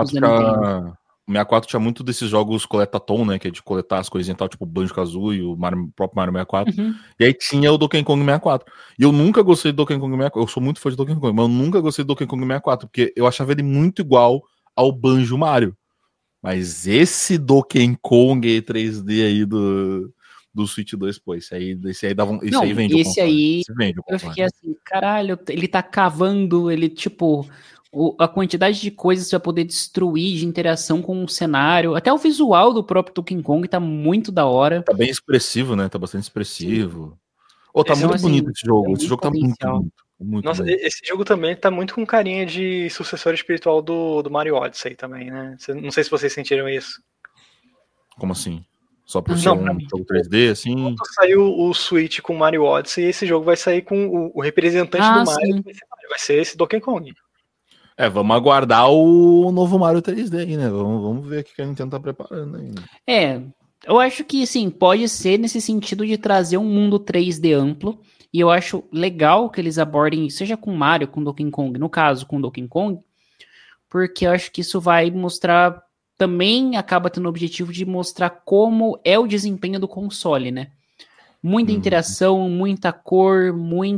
64 tinha muito desses jogos coletatom, né, que é de coletar as coisinhas e tal, tipo o Banjo-Kazooie, o próprio Mario 64. E aí tinha o Donkey Kong 64. E eu nunca gostei do Donkey Kong 64. Eu sou muito fã de Donkey Kong, mas eu nunca gostei do Donkey Kong 64, porque eu achava ele muito igual ao Banjo Mario. Mas esse Donkey Kong 3D aí do Switch 2, pô, esse aí dava Esse aí vende esse o aí, esse vende o eu fiquei assim, caralho, ele tá cavando, ele, tipo, a quantidade de coisas que você vai poder destruir de interação com o cenário, até o visual do próprio Donkey Kong tá muito da hora. Tá bem expressivo, né? Tá bastante expressivo. Tá muito bonito esse jogo. Esse jogo tá muito bonito. Nossa, esse jogo também tá muito com carinha de sucessor espiritual do Mario Odyssey também, né? Não sei se vocês sentiram isso. Como assim? Só por ser um jogo 3D, assim? Quando saiu o Switch com Mario Odyssey, esse jogo vai sair com o representante do Mario, vai ser esse Donkey Kong. Vamos aguardar o novo Mario 3D aí, né? Vamos ver o que a Nintendo tá preparando aí. Eu acho que, sim, pode ser nesse sentido de trazer um mundo 3D amplo, e eu acho legal que eles abordem, seja com Mario, com Donkey Kong, no caso, com Donkey Kong, porque eu acho que isso vai mostrar, também acaba tendo o objetivo de mostrar como é o desempenho do console, né? Muita interação, muita cor,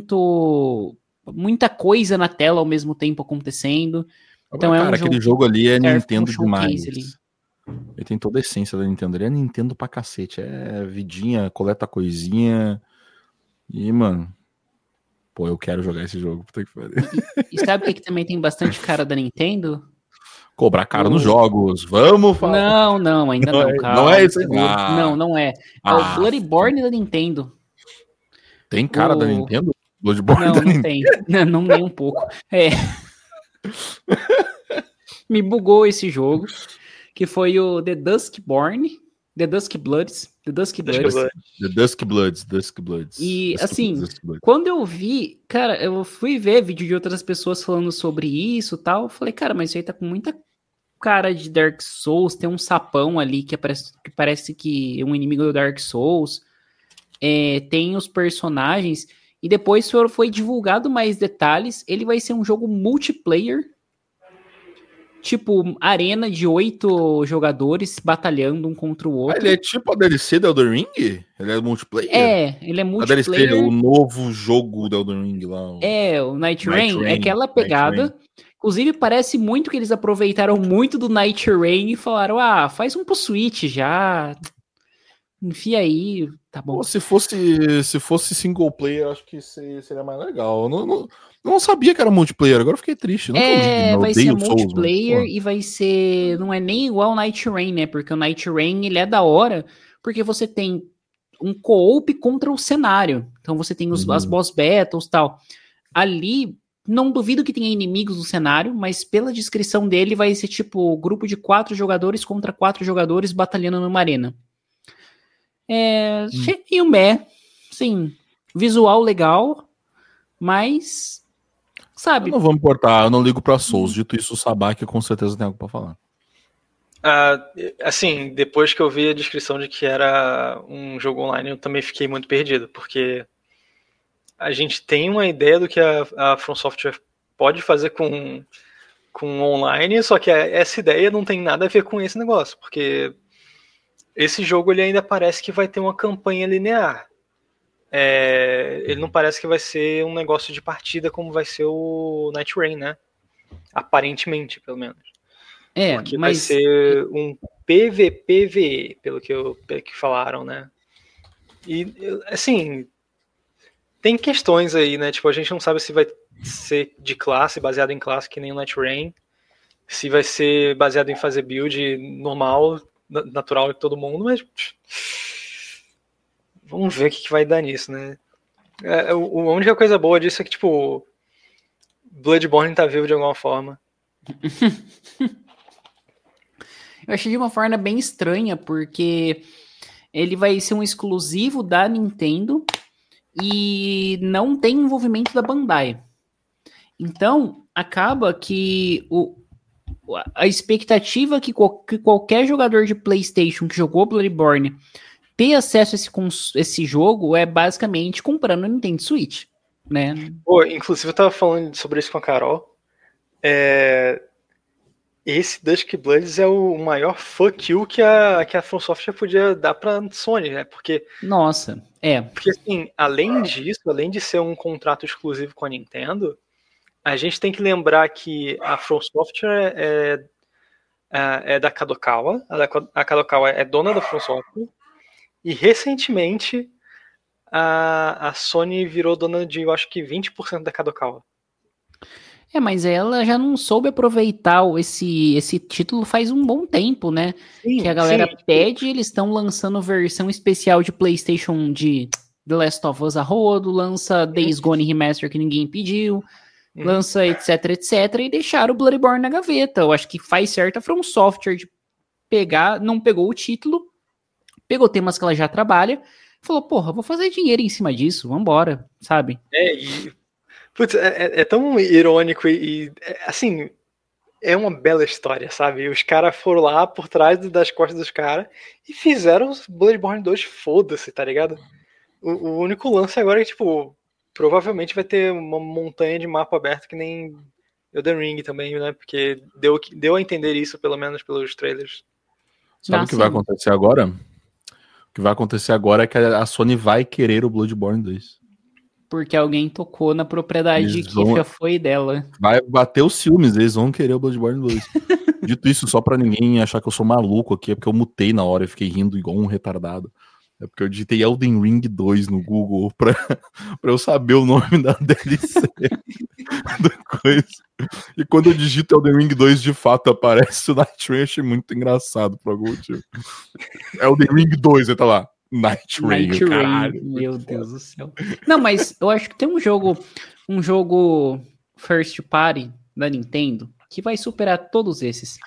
muita coisa na tela ao mesmo tempo acontecendo. Então cara, aquele jogo ali é Nintendo demais. Ali. Ele tem toda a essência da Nintendo. Ele é Nintendo pra cacete. É vidinha, coleta coisinha. E, mano... Pô, eu quero jogar esse jogo. Puta que pariu. E sabe o que também tem bastante cara da Nintendo? Cobrar caro nos jogos. Vamos falar. Não, ainda não, cara. Não é isso aí. Não é. É o Bloodborne da Nintendo. Tem cara da Nintendo? Bloodborne não tem. Não, nem um pouco. Me bugou esse jogo, que foi o The Dusk Bloods. E, assim, quando eu vi, cara, eu fui ver vídeo de outras pessoas falando sobre isso e tal, eu falei, cara, mas isso aí tá com muita cara de Dark Souls, tem um sapão ali que parece que é um inimigo do Dark Souls, tem os personagens, e depois foi divulgado mais detalhes, ele vai ser um jogo multiplayer, tipo, arena de 8 jogadores batalhando um contra o outro. Ele é tipo a DLC do Elden Ring? Ele é multiplayer? Ele é multiplayer. A DLC, o novo jogo do Elden Ring lá. O Night Rain, é aquela pegada. Inclusive, parece muito que eles aproveitaram muito do Night Rain e falaram, faz um pro Switch já. Enfia aí, tá bom. Pô, se fosse single player, acho que seria mais legal. Eu não sabia que era multiplayer, agora eu fiquei triste. Vai ser multiplayer e vai ser... Não é nem igual o Night Rain, né? Porque o Night Rain, ele é da hora, porque você tem um co-op contra o cenário. Então você tem as boss battles e tal. Ali, não duvido que tenha inimigos no cenário, mas pela descrição dele vai ser tipo grupo de 4 jogadores contra 4 jogadores batalhando numa arena. Cheinho sim, visual legal, mas, sabe... Eu não vou me importar, eu não ligo pra Souls. Dito isso, o Sabaki com certeza tem algo pra falar. Assim, depois que eu vi a descrição de que era um jogo online, eu também fiquei muito perdido, porque a gente tem uma ideia do que a From Software pode fazer com online, só que essa ideia não tem nada a ver com esse negócio, porque esse jogo ele ainda parece que vai ter uma campanha linear. Ele não parece que vai ser um negócio de partida como vai ser o Night Rain, né? Aparentemente, pelo menos. Porque vai ser um PVPVE, pelo que falaram, né? E, assim, tem questões aí, né? Tipo, a gente não sabe se vai ser de classe, baseado em classe, que nem o Night Rain, se vai ser baseado em fazer build normal, natural de todo mundo, mas vamos ver o que vai dar nisso, né? A única coisa boa disso é que, tipo, Bloodborne tá vivo de alguma forma. Eu achei de uma forma bem estranha, porque ele vai ser um exclusivo da Nintendo e não tem envolvimento da Bandai. Então, acaba que a expectativa que qualquer jogador de PlayStation que jogou Bloodborne ter acesso a esse jogo é basicamente comprando o Nintendo Switch, né? Pô, inclusive eu tava falando sobre isso com a Carol. Esse Dusk Bloods é o maior fuck you que a From Software podia dar pra Sony, né? Porque, Porque, assim, além disso, além de ser um contrato exclusivo com a Nintendo, a gente tem que lembrar que a From Software é da Kadokawa. A Kadokawa é dona da From Software. E, recentemente, a Sony virou dona de, eu acho que 20% da Kadokawa. Mas ela já não soube aproveitar esse título faz um bom tempo, né? Sim, que a galera pede, eles estão lançando versão especial de PlayStation de The Last of Us a rodo, lança Days Gone Remaster que ninguém pediu, lança etc, e deixaram o Bloodborne na gaveta. Eu acho que faz certo a From Software de pegar, não pegou o título, pegou temas que ela já trabalha, falou, porra, vou fazer dinheiro em cima disso, vambora, sabe? Putz, é tão irônico e assim, é uma bela história, sabe? Os caras foram lá por trás das costas dos caras e fizeram os Bloodborne 2, foda-se, tá ligado? O único lance agora é que, tipo, provavelmente vai ter uma montanha de mapa aberto que nem Elden Ring também, né? Porque deu a entender isso, pelo menos pelos trailers. Sabe o que vai acontecer agora? O que vai acontecer agora é que a Sony vai querer o Bloodborne 2. Porque alguém tocou na propriedade que já foi dela. Vai bater os ciúmes, eles vão querer o Bloodborne 2. Dito isso, só pra ninguém achar que eu sou maluco aqui, é porque eu mutei na hora e fiquei rindo igual um retardado. É porque eu digitei Elden Ring 2 no Google pra eu saber o nome da DLC da coisa. E quando eu digito Elden Ring 2, de fato aparece o Night Rain. Achei muito engraçado por algum motivo. Elden Ring 2, ele tá lá. Night Rain, caralho. Meu Deus do céu. Não, mas eu acho que tem um jogo first party da Nintendo que vai superar todos esses.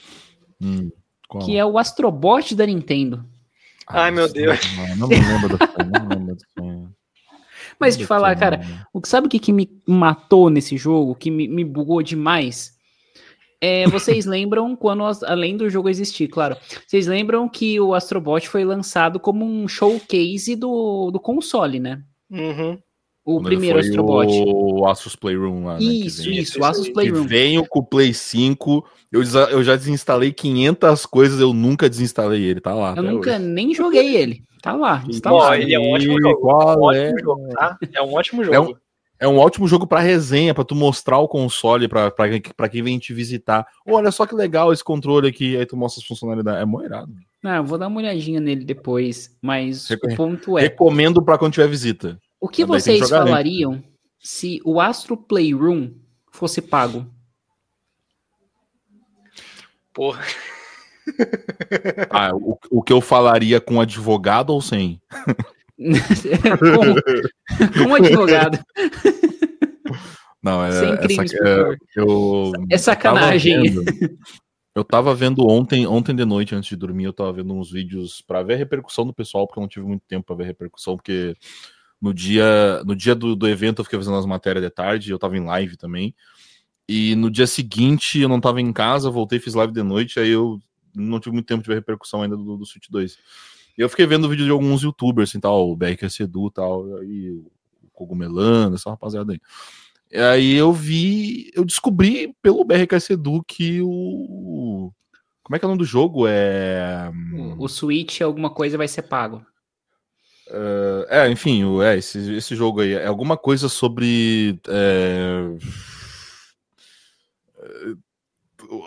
Que é o Astrobot da Nintendo. Ai, meu Deus. Não me lembro do sonho. Mas te falar, cara, sabe o que me matou nesse jogo, que me bugou demais? Vocês lembram quando, além do jogo existir, claro, vocês lembram que o Astrobot foi lançado como um showcase do console, né? O quando primeiro Astrobot. O Asus Playroom lá, né? Isso, o Asus Playroom. Que veio com o Play 5, eu já desinstalei 500 coisas, eu nunca desinstalei ele, tá lá. Eu nunca nem joguei ele, tá lá. Ele é um ótimo jogo. É um ótimo jogo. É um ótimo jogo pra resenha, pra tu mostrar o console pra quem vem te visitar. Olha só que legal esse controle aqui, aí tu mostra as funcionalidades. É mó irado. Eu vou dar uma olhadinha nele depois, mas o ponto é... Recomendo pra quando tiver visita. O que vocês falariam se o Astro Playroom fosse pago? Porra. O que eu falaria com advogado ou sem? Com advogado. Não, sem crimes, é sacanagem. Eu tava vendo ontem de noite, antes de dormir, eu tava vendo uns vídeos pra ver a repercussão do pessoal, porque eu não tive muito tempo pra ver a repercussão, porque no dia do evento eu fiquei fazendo as matérias de tarde, eu tava em live também, e no dia seguinte eu não tava em casa, voltei, fiz live de noite, aí eu não tive muito tempo de ver a repercussão ainda do Switch 2. E eu fiquei vendo vídeo de alguns youtubers, assim, tal, o BRQS Edu e tal, e o Cogumelando, essa rapaziada aí. E aí eu descobri pelo BRQS Edu que o... Como é que é o nome do jogo? O Switch, alguma coisa vai ser pago. Enfim, esse jogo aí é alguma coisa sobre...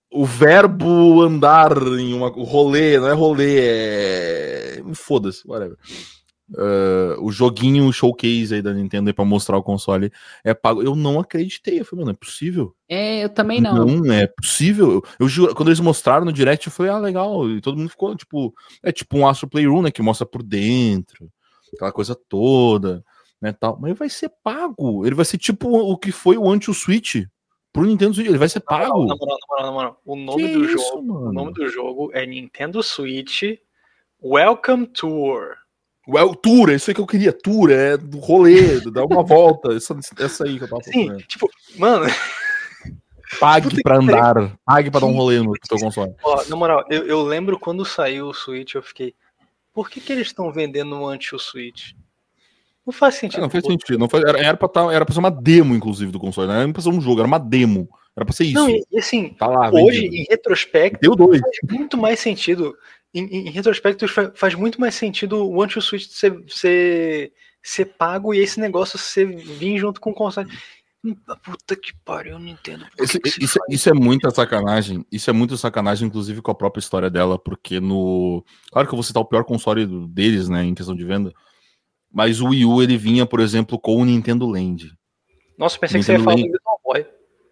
o verbo andar em o rolê, não é rolê, foda-se, whatever. O joguinho showcase aí da Nintendo aí pra mostrar o console é pago. Eu não acreditei. Eu falei, mano, é possível? Eu também não. Não é possível. Eu juro, quando eles mostraram no direct, eu falei, legal. E todo mundo ficou, tipo, é tipo um Astro Playroom, né? Que mostra por dentro, aquela coisa toda, né? Tal. Mas ele vai ser pago. Ele vai ser tipo o que foi o Anti-Switch pro Nintendo Switch. Ele vai ser pago. Na moral. O nome do jogo é Nintendo Switch Welcome Tour. Tour, é isso aí que eu queria. Tour, é do rolê, dar uma volta. Essa aí que eu tava falando. Sim, tipo, mano. Pague pra andar, pague pra dar um rolê no teu console. Ó, na moral, eu lembro quando saiu o Switch, eu fiquei, por que eles estão vendendo antes o Switch? Não faz sentido. Não faz sentido. Era pra ser uma demo, inclusive, do console. Não era pra ser um jogo, era uma demo. Era pra ser isso. Não, e assim, tá lá, hoje, em retrospecto, deu 2. Faz muito mais sentido. Em retrospecto, faz muito mais sentido o Anti-Switch ser pago e esse negócio vir junto com o console. Puta que pariu, eu não entendo. Isso é muita sacanagem. Isso é muito sacanagem, inclusive, com a própria história dela, porque Claro que eu vou citar o pior console deles, né, em questão de venda. Mas o Wii U, ele vinha, por exemplo, com o Nintendo Land. Nossa, pensei Nintendo que você ia falar do Virtual Boy.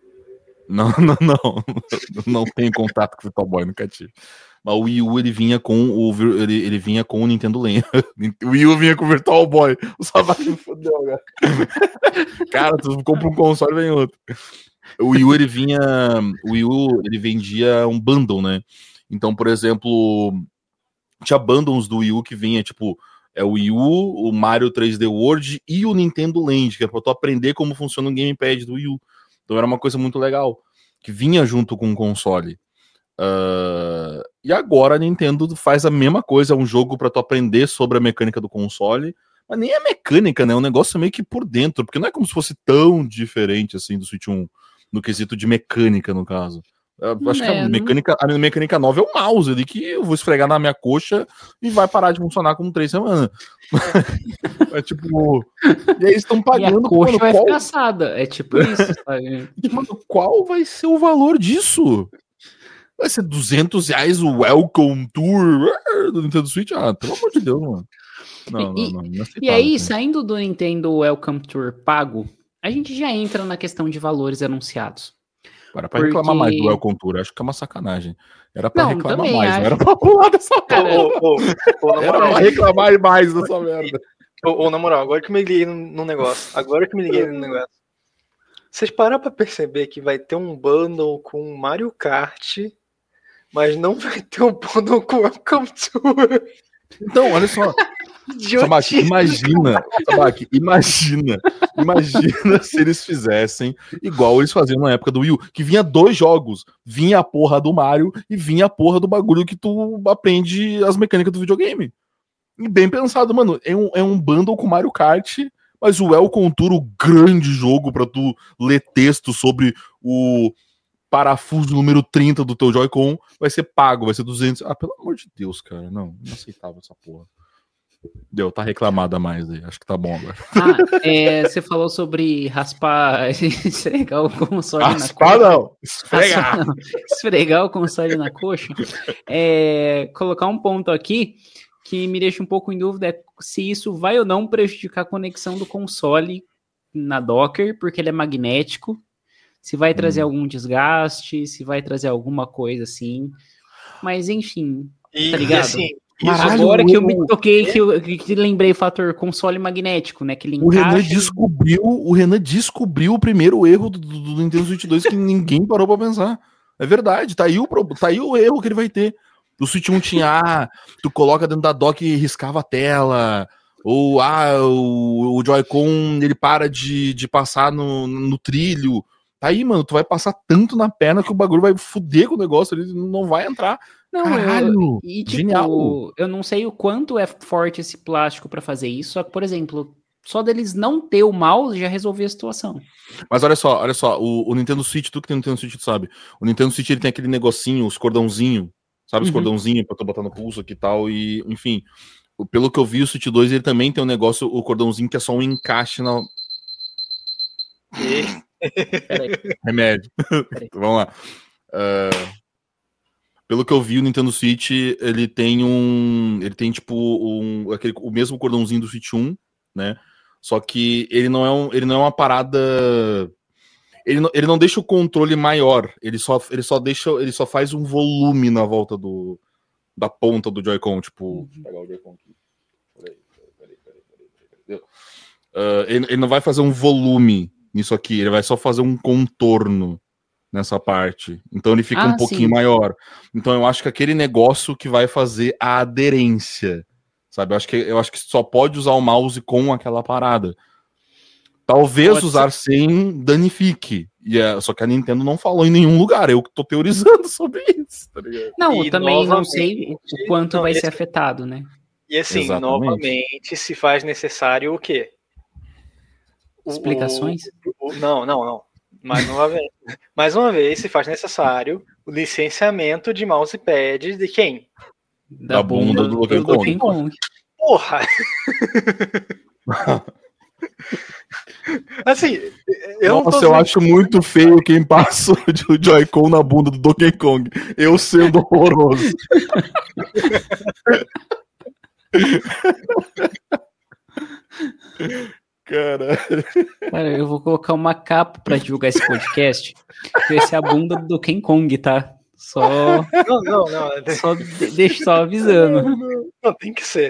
Não tenho contato com o Virtual Boy, nunca tive. Mas o Wii U, ele vinha com o Nintendo Land. O Wii U vinha com o Virtual Boy. O Sabato me fodeu, cara. Cara, tu compra um console e vem outro. O Wii U, ele vendia um bundle, né? Então, por exemplo, tinha bundles do Wii U que vinha, tipo, o Wii U, o Mario 3D World e o Nintendo Land, que é pra tu aprender como funciona o gamepad do Wii U. Então era uma coisa muito legal, que vinha junto com o console. E agora a Nintendo faz a mesma coisa, é um jogo pra tu aprender sobre a mecânica do console, mas nem a mecânica, né? É um negócio meio que por dentro, porque não é como se fosse tão diferente assim do Switch 1, no quesito de mecânica, no caso. Acho que a mecânica nova é o mouse ali, que eu vou esfregar na minha coxa e vai parar de funcionar com 3 semanas. É tipo. E aí eles estão pagando. E a coxa vai ficar assada. É tipo isso. Mano, qual vai ser o valor disso? Vai ser R$200 o Welcome Tour do Nintendo Switch? Pelo amor de Deus, mano. Não e aí, saindo do Nintendo Welcome Tour pago, a gente já entra na questão de valores anunciados. Era pra reclamar mais do Welcome Tour, acho que é uma sacanagem. Era pra reclamar mais, não era pra pular dessa porra. Era pra reclamar mais dessa merda. Na moral, agora que eu me liguei no negócio. Vocês pararam pra perceber que vai ter um bundle com Mario Kart, mas não vai ter um bundle com Welcome Tour. Então, olha só. Sabaki, imagina se eles fizessem igual eles faziam na época do Wii U, que vinha 2 jogos, vinha a porra do Mario e vinha a porra do bagulho que tu aprende as mecânicas do videogame. E bem pensado, mano, é um bundle com Mario Kart, mas o Welcome Tour, o grande jogo pra tu ler texto sobre o parafuso número 30 do teu Joy-Con, vai ser pago, vai ser 200. Pelo amor de Deus, cara, não aceitável essa porra. Tá reclamada mais aí, acho que tá bom agora. Você falou sobre raspar, esfregar o console na coxa. Não, esfregar o console na coxa. Colocar um ponto aqui que me deixa um pouco em dúvida é se isso vai ou não prejudicar a conexão do console na Docker, porque ele é magnético, se vai trazer algum desgaste, se vai trazer alguma coisa assim, mas enfim, tá ligado? Assim, caralho, agora que eu me toquei, que lembrei o fator console magnético, né? Que ele encaixa... O Renan descobriu o primeiro erro do Nintendo Switch 2 que ninguém parou pra pensar. É verdade, tá aí o erro que ele vai ter. O Switch 1 tinha, tu coloca dentro da dock e riscava a tela, ou o Joy-Con ele para de passar no trilho. Tá aí, mano, tu vai passar tanto na perna que o bagulho vai fuder com o negócio, ele não vai entrar. Não, caralho, genial. Eu não sei o quanto é forte esse plástico pra fazer isso, só que, por exemplo, só deles não ter o mouse já resolveu a situação. Mas olha só, o Nintendo Switch, tu que tem o Nintendo Switch, tu sabe, o Nintendo Switch ele tem aquele negocinho, os cordãozinhos, sabe, os cordãozinhos pra tu botar no pulso aqui e tal, e, enfim, pelo que eu vi, o Switch 2, ele também tem um negócio, o cordãozinho que é só um encaixe na... Remédio. Vamos lá. Pelo que eu vi, o Nintendo Switch, ele tem tipo o mesmo cordãozinho do Switch 1, né? Só que ele não é uma parada. Ele não deixa o controle maior. Ele só faz um volume na volta da ponta do Joy-Con. Tipo, deixa eu pegar o Joy-Con aqui. Ele não vai fazer um volume nisso aqui. Ele vai só fazer um contorno nessa parte. Então ele fica um pouquinho maior. Então eu acho que aquele negócio que vai fazer a aderência. Sabe? Eu acho que só pode usar o mouse com aquela parada. Talvez usar sem danifique. Só que a Nintendo não falou em nenhum lugar. Eu que tô teorizando sobre isso. Tá ligado? Não, eu também não sei o quanto vai ser afetado, né? E assim, novamente, se faz necessário o quê? Explicações? Não. Mais uma vez, se faz necessário o licenciamento de mousepad de quem? Da bunda do Donkey Kong. Porra! Assim, eu acho muito feio quem passa o Joy-Con na bunda do Donkey Kong. Eu sendo horroroso. Caralho. Cara, eu vou colocar uma capa pra divulgar esse podcast. Vai ser a bunda do Donkey Kong, tá? Só. Não. Deixa só avisando. Não, tem que ser.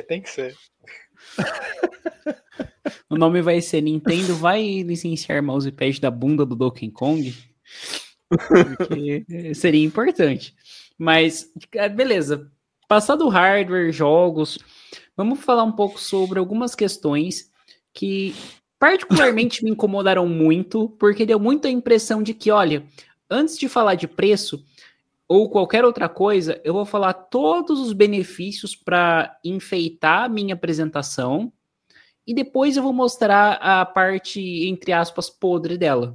O nome vai ser Nintendo vai licenciar mousepad da bunda do Donkey Kong. Porque seria importante. Mas, beleza. Passado o hardware, jogos, vamos falar um pouco sobre algumas questões que particularmente me incomodaram muito, porque deu muita impressão de que, olha, antes de falar de preço ou qualquer outra coisa, eu vou falar todos os benefícios para enfeitar a minha apresentação e depois eu vou mostrar a parte, entre aspas, podre dela.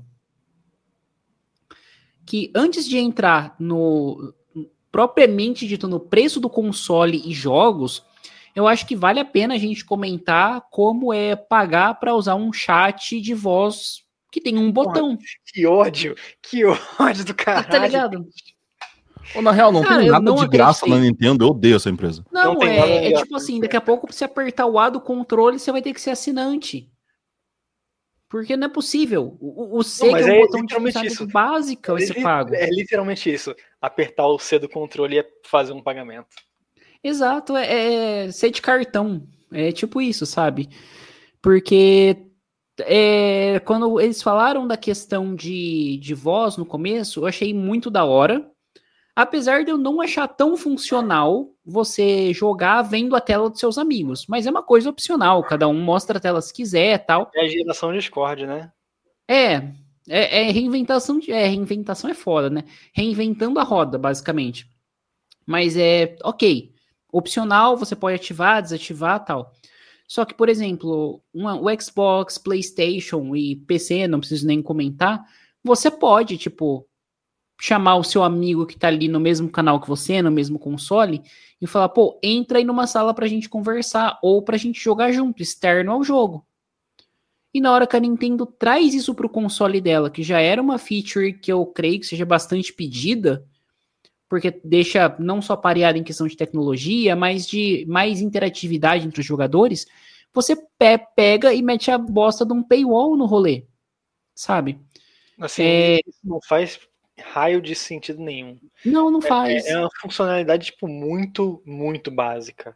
Que antes de entrar no propriamente dito no preço do console e jogos, eu acho que vale a pena a gente comentar como é pagar para usar um chat de voz que tem um botão. Que ódio do caralho. Tá ligado? Na real, não tem nada de graça na Nintendo, eu odeio essa empresa. Não é tipo assim, daqui a pouco pra você apertar o A do controle, você vai ter que ser assinante. Porque não é possível. O C que é um botão de funcionalidade básica vai ser pago. É literalmente isso. Apertar o C do controle é fazer um pagamento. Exato, é C de cartão. É tipo isso, sabe? Porque quando eles falaram da questão de voz no começo, eu achei muito da hora. Apesar de eu não achar tão funcional você jogar vendo a tela dos seus amigos. Mas é uma coisa opcional, cada um mostra a tela se quiser e tal. É a geração Discord, né? Reinventação é foda, né? Reinventando a roda, basicamente. Mas ok. Opcional, você pode ativar, desativar e tal. Só que, por exemplo, o Xbox, PlayStation e PC, não preciso nem comentar, você pode, chamar o seu amigo que tá ali no mesmo canal que você, no mesmo console, e falar, pô, entra aí numa sala pra gente conversar, ou pra gente jogar junto, externo ao jogo. E na hora que a Nintendo traz isso pro console dela, que já era uma feature que eu creio que seja bastante pedida, porque deixa não só pareado em questão de tecnologia, mas de mais interatividade entre os jogadores, você pega e mete a bosta de um paywall no rolê, sabe? Assim, isso não faz raio de sentido nenhum. Não faz. É uma funcionalidade, muito, muito básica.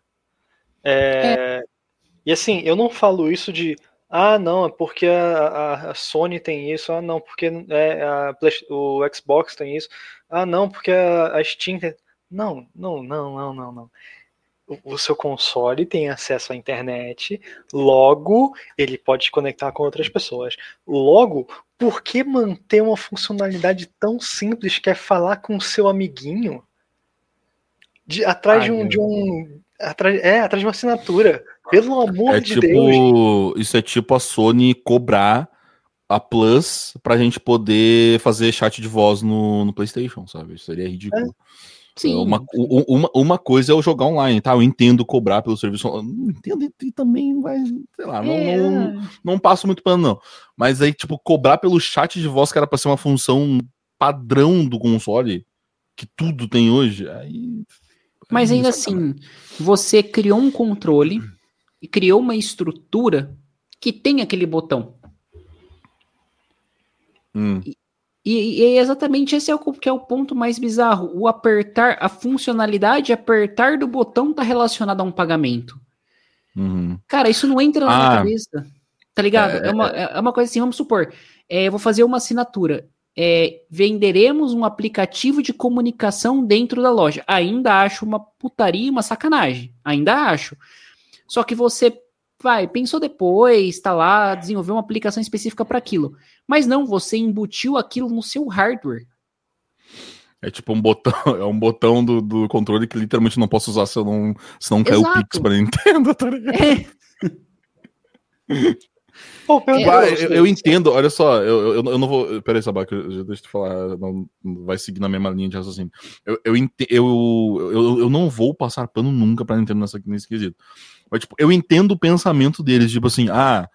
E assim, eu não falo isso de não, é porque a Sony tem isso, não, porque o Xbox tem isso, não, porque a Steam tem... Não. O seu console tem acesso à internet, logo ele pode conectar com outras pessoas. Logo, por que manter uma funcionalidade tão simples que é falar com o seu amiguinho atrás de uma assinatura? Pelo amor de Deus. Isso é tipo a Sony cobrar a Plus pra gente poder fazer chat de voz no PlayStation, sabe? Isso seria ridículo. Sim. Uma coisa é eu jogar online, tá? Eu entendo cobrar pelo serviço. Eu não entendo e também vai, sei lá, não passo muito pano, não. Mas aí, cobrar pelo chat de voz que era pra ser uma função padrão do console, que tudo tem hoje, aí... Mas ainda assim, você criou um controle e criou uma estrutura que tem aquele botão. E é exatamente esse que é o ponto mais bizarro. O apertar, a funcionalidade apertar do botão tá relacionada a um pagamento. Cara, isso não entra na minha cabeça. Tá ligado? É uma coisa assim, vamos supor, eu vou fazer uma assinatura. Venderemos um aplicativo de comunicação dentro da loja. Ainda acho uma putaria, uma sacanagem. Ainda acho. Só que você pensou depois, tá lá, desenvolveu uma aplicação específica para aquilo. Mas não, você embutiu aquilo no seu hardware. É tipo um botão, é um botão do controle que literalmente não posso usar se não cair o Pix pra Nintendo, tá ligado? Eu entendo, olha só, eu não vou. Peraí, Sabá, deixa eu te falar, não vai seguir na mesma linha de raciocínio. Eu não vou passar pano nunca pra Nintendo nesse quesito. Mas, tipo, eu entendo o pensamento deles, tipo assim,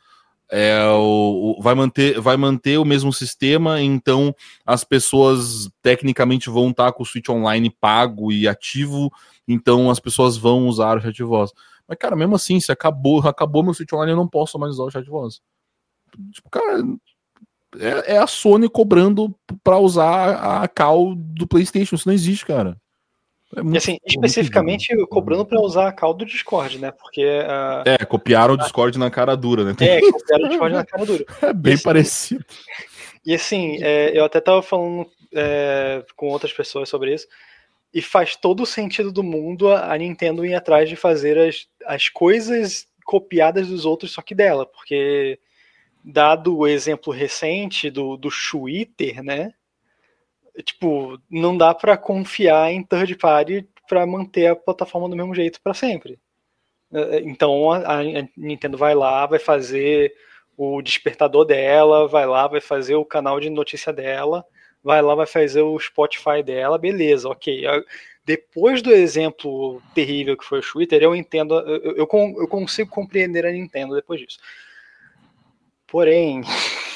vai manter o mesmo sistema, então as pessoas tecnicamente vão estar com o Switch Online pago e ativo, então as pessoas vão usar o chat de voz. Mas, cara, mesmo assim, se acabou meu Switch Online, eu não posso mais usar o chat de voz. Tipo, cara, é a Sony cobrando pra usar a call do PlayStation, isso não existe, cara. E assim, especificamente cobrando para usar a call do Discord, né? Porque. Copiaram o Discord na cara dura, né? Copiaram o Discord na cara dura. É bem parecido. E assim, eu até tava falando com outras pessoas sobre isso, e faz todo o sentido do mundo a Nintendo ir atrás de fazer as coisas copiadas dos outros, só que dela, porque, dado o exemplo recente do Twitter, né? Tipo, não dá pra confiar em third party pra manter a plataforma do mesmo jeito pra sempre. Então a Nintendo vai lá, vai fazer o despertador dela, vai lá, vai fazer o canal de notícia dela, vai lá, vai fazer o Spotify dela, beleza, ok. Depois do exemplo terrível que foi o Twitter, eu entendo, eu consigo compreender a Nintendo depois disso. Porém...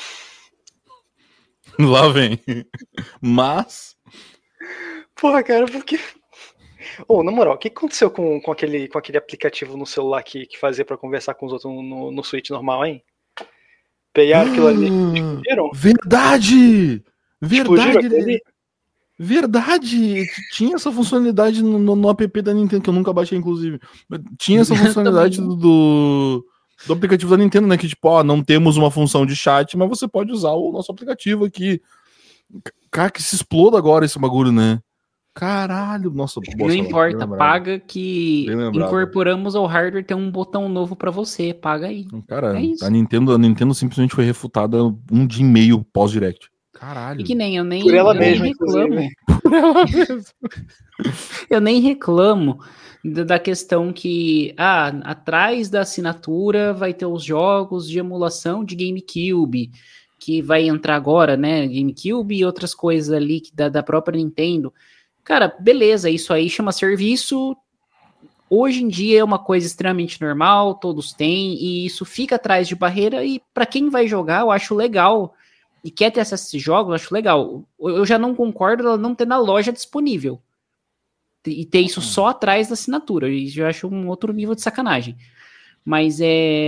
Lá vem. Mas... Porra, cara, porque... Na moral, o que aconteceu com aquele aplicativo no celular que fazia pra conversar com os outros no Switch normal, hein? Pegaram aquilo ali e explodiram? Verdade! Verdade! Verdade! Tinha essa funcionalidade no app da Nintendo, que eu nunca baixei, inclusive. Tinha essa funcionalidade do aplicativo da Nintendo, né? Que tipo, não temos uma função de chat, mas você pode usar o nosso aplicativo aqui. Cara, que se exploda agora esse bagulho, né? Caralho, nossa. Não importa, paga que incorporamos ao hardware, tem um botão novo pra você, paga aí. Cara, a Nintendo simplesmente foi refutada um dia e meio pós-direct. Caralho. E que nem eu nem reclamo. Por ela mesma. Eu nem reclamo da questão que atrás da assinatura vai ter os jogos de emulação de GameCube, que vai entrar agora, né? GameCube e outras coisas ali da própria Nintendo. Cara, beleza, isso aí chama serviço. Hoje em dia é uma coisa extremamente normal, todos têm, e isso fica atrás de barreira, e para quem vai jogar, eu acho legal, e quer ter acesso a esses jogos, eu acho legal. Eu já não concordo ela não ter na loja disponível, e ter isso só atrás da assinatura, e eu acho um outro nível de sacanagem. Mas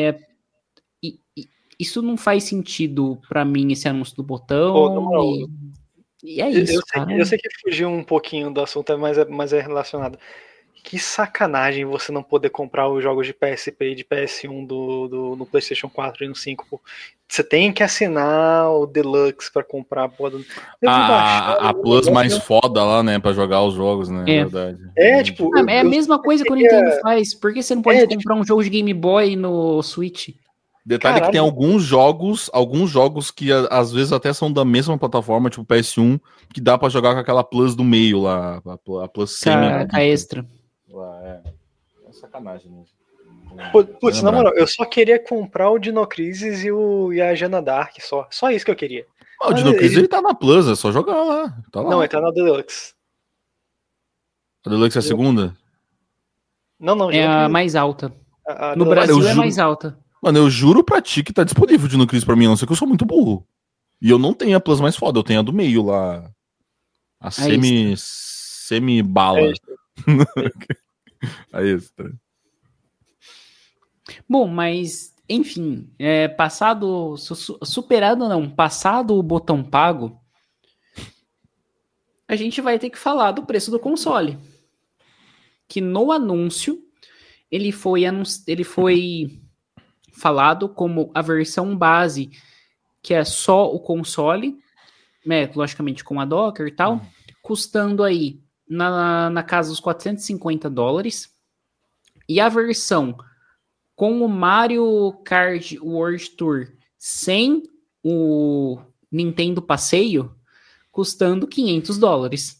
isso não faz sentido para mim, esse anúncio do botão, e é isso, eu sei que fugiu um pouquinho do assunto, mas é relacionado. Que sacanagem você não poder comprar os jogos de PSP e de PS1 no PlayStation 4 e no 5. Você tem que assinar o Deluxe pra comprar a porra do... A Plus mais foda lá, né? Pra jogar os jogos, né? Verdade. Tipo... é a mesma coisa que o Nintendo faz. Por que você não pode comprar um jogo de Game Boy no Switch? Detalhe que tem alguns jogos que às vezes até são da mesma plataforma, tipo PS1, que dá pra jogar com aquela Plus do meio lá, a Plus semi. A extra. É sacanagem mesmo. Putz, na moral, eu só queria comprar o Dino Crisis e a Jana Dark, só isso que eu queria. O Dino Crisis ele tá na Plus, é só jogar lá. Tá lá. Não, ele tá na Deluxe. A Deluxe é a segunda? Não, é a mais alta. No Brasil é mais alta. Mano, eu juro pra ti que tá disponível o Dino Crisis pra mim, a não ser que eu sou muito burro. E eu não tenho a Plus mais foda, eu tenho a do meio lá. A semi-bala. É isso. Bom, mas, enfim, passado o botão pago, a gente vai ter que falar do preço do console. Que no anúncio, ele foi falado como a versão base, que é só o console, né, logicamente com a Docker e tal, custando aí na casa dos $450. E a versão com o Mario Kart World Tour sem o Nintendo Passeio, custando $500.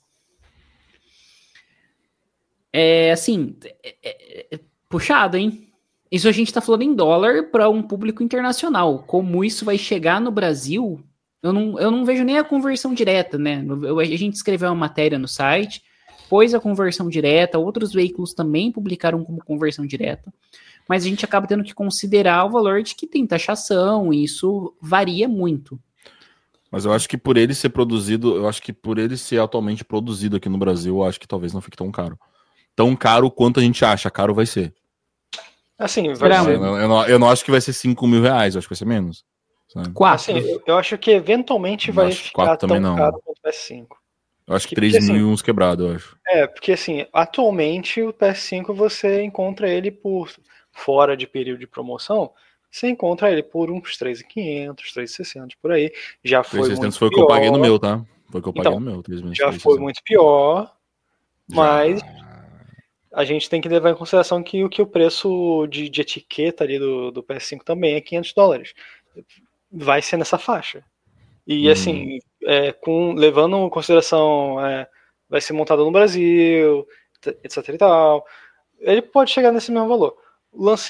Puxado, hein? Isso a gente tá falando em dólar para um público internacional. Como isso vai chegar no Brasil, eu não vejo nem a conversão direta, né? A gente escreveu uma matéria no site, pôs a conversão direta, outros veículos também publicaram como conversão direta, mas a gente acaba tendo que considerar o valor de que tem taxação, e isso varia muito. Mas eu acho que por ele ser produzido, por ele ser atualmente produzido aqui no Brasil, eu acho que talvez não fique tão caro. Tão caro quanto a gente acha, caro vai ser. Assim, vai ser. Eu não acho que vai ser R$5.000, eu acho que vai ser menos. Sabe? 4. Assim, eu acho que eventualmente vai ficar tão caro quanto o PS5. Eu acho que 3.000 uns quebrados, eu acho. Porque assim, atualmente o PS5 você encontra ele por fora de período de promoção, você encontra ele por uns 3.500, 3.600 por aí. Já foi 3.600 muito foi o que eu paguei no meu, tá? Foi o que eu paguei no meu. 3.000, já foi muito pior, mas a gente tem que levar em consideração que o preço de etiqueta ali do PS5 também é $500. Vai ser nessa faixa. E assim, levando em consideração, vai ser montado no Brasil, etc e tal, ele pode chegar nesse mesmo valor. O lance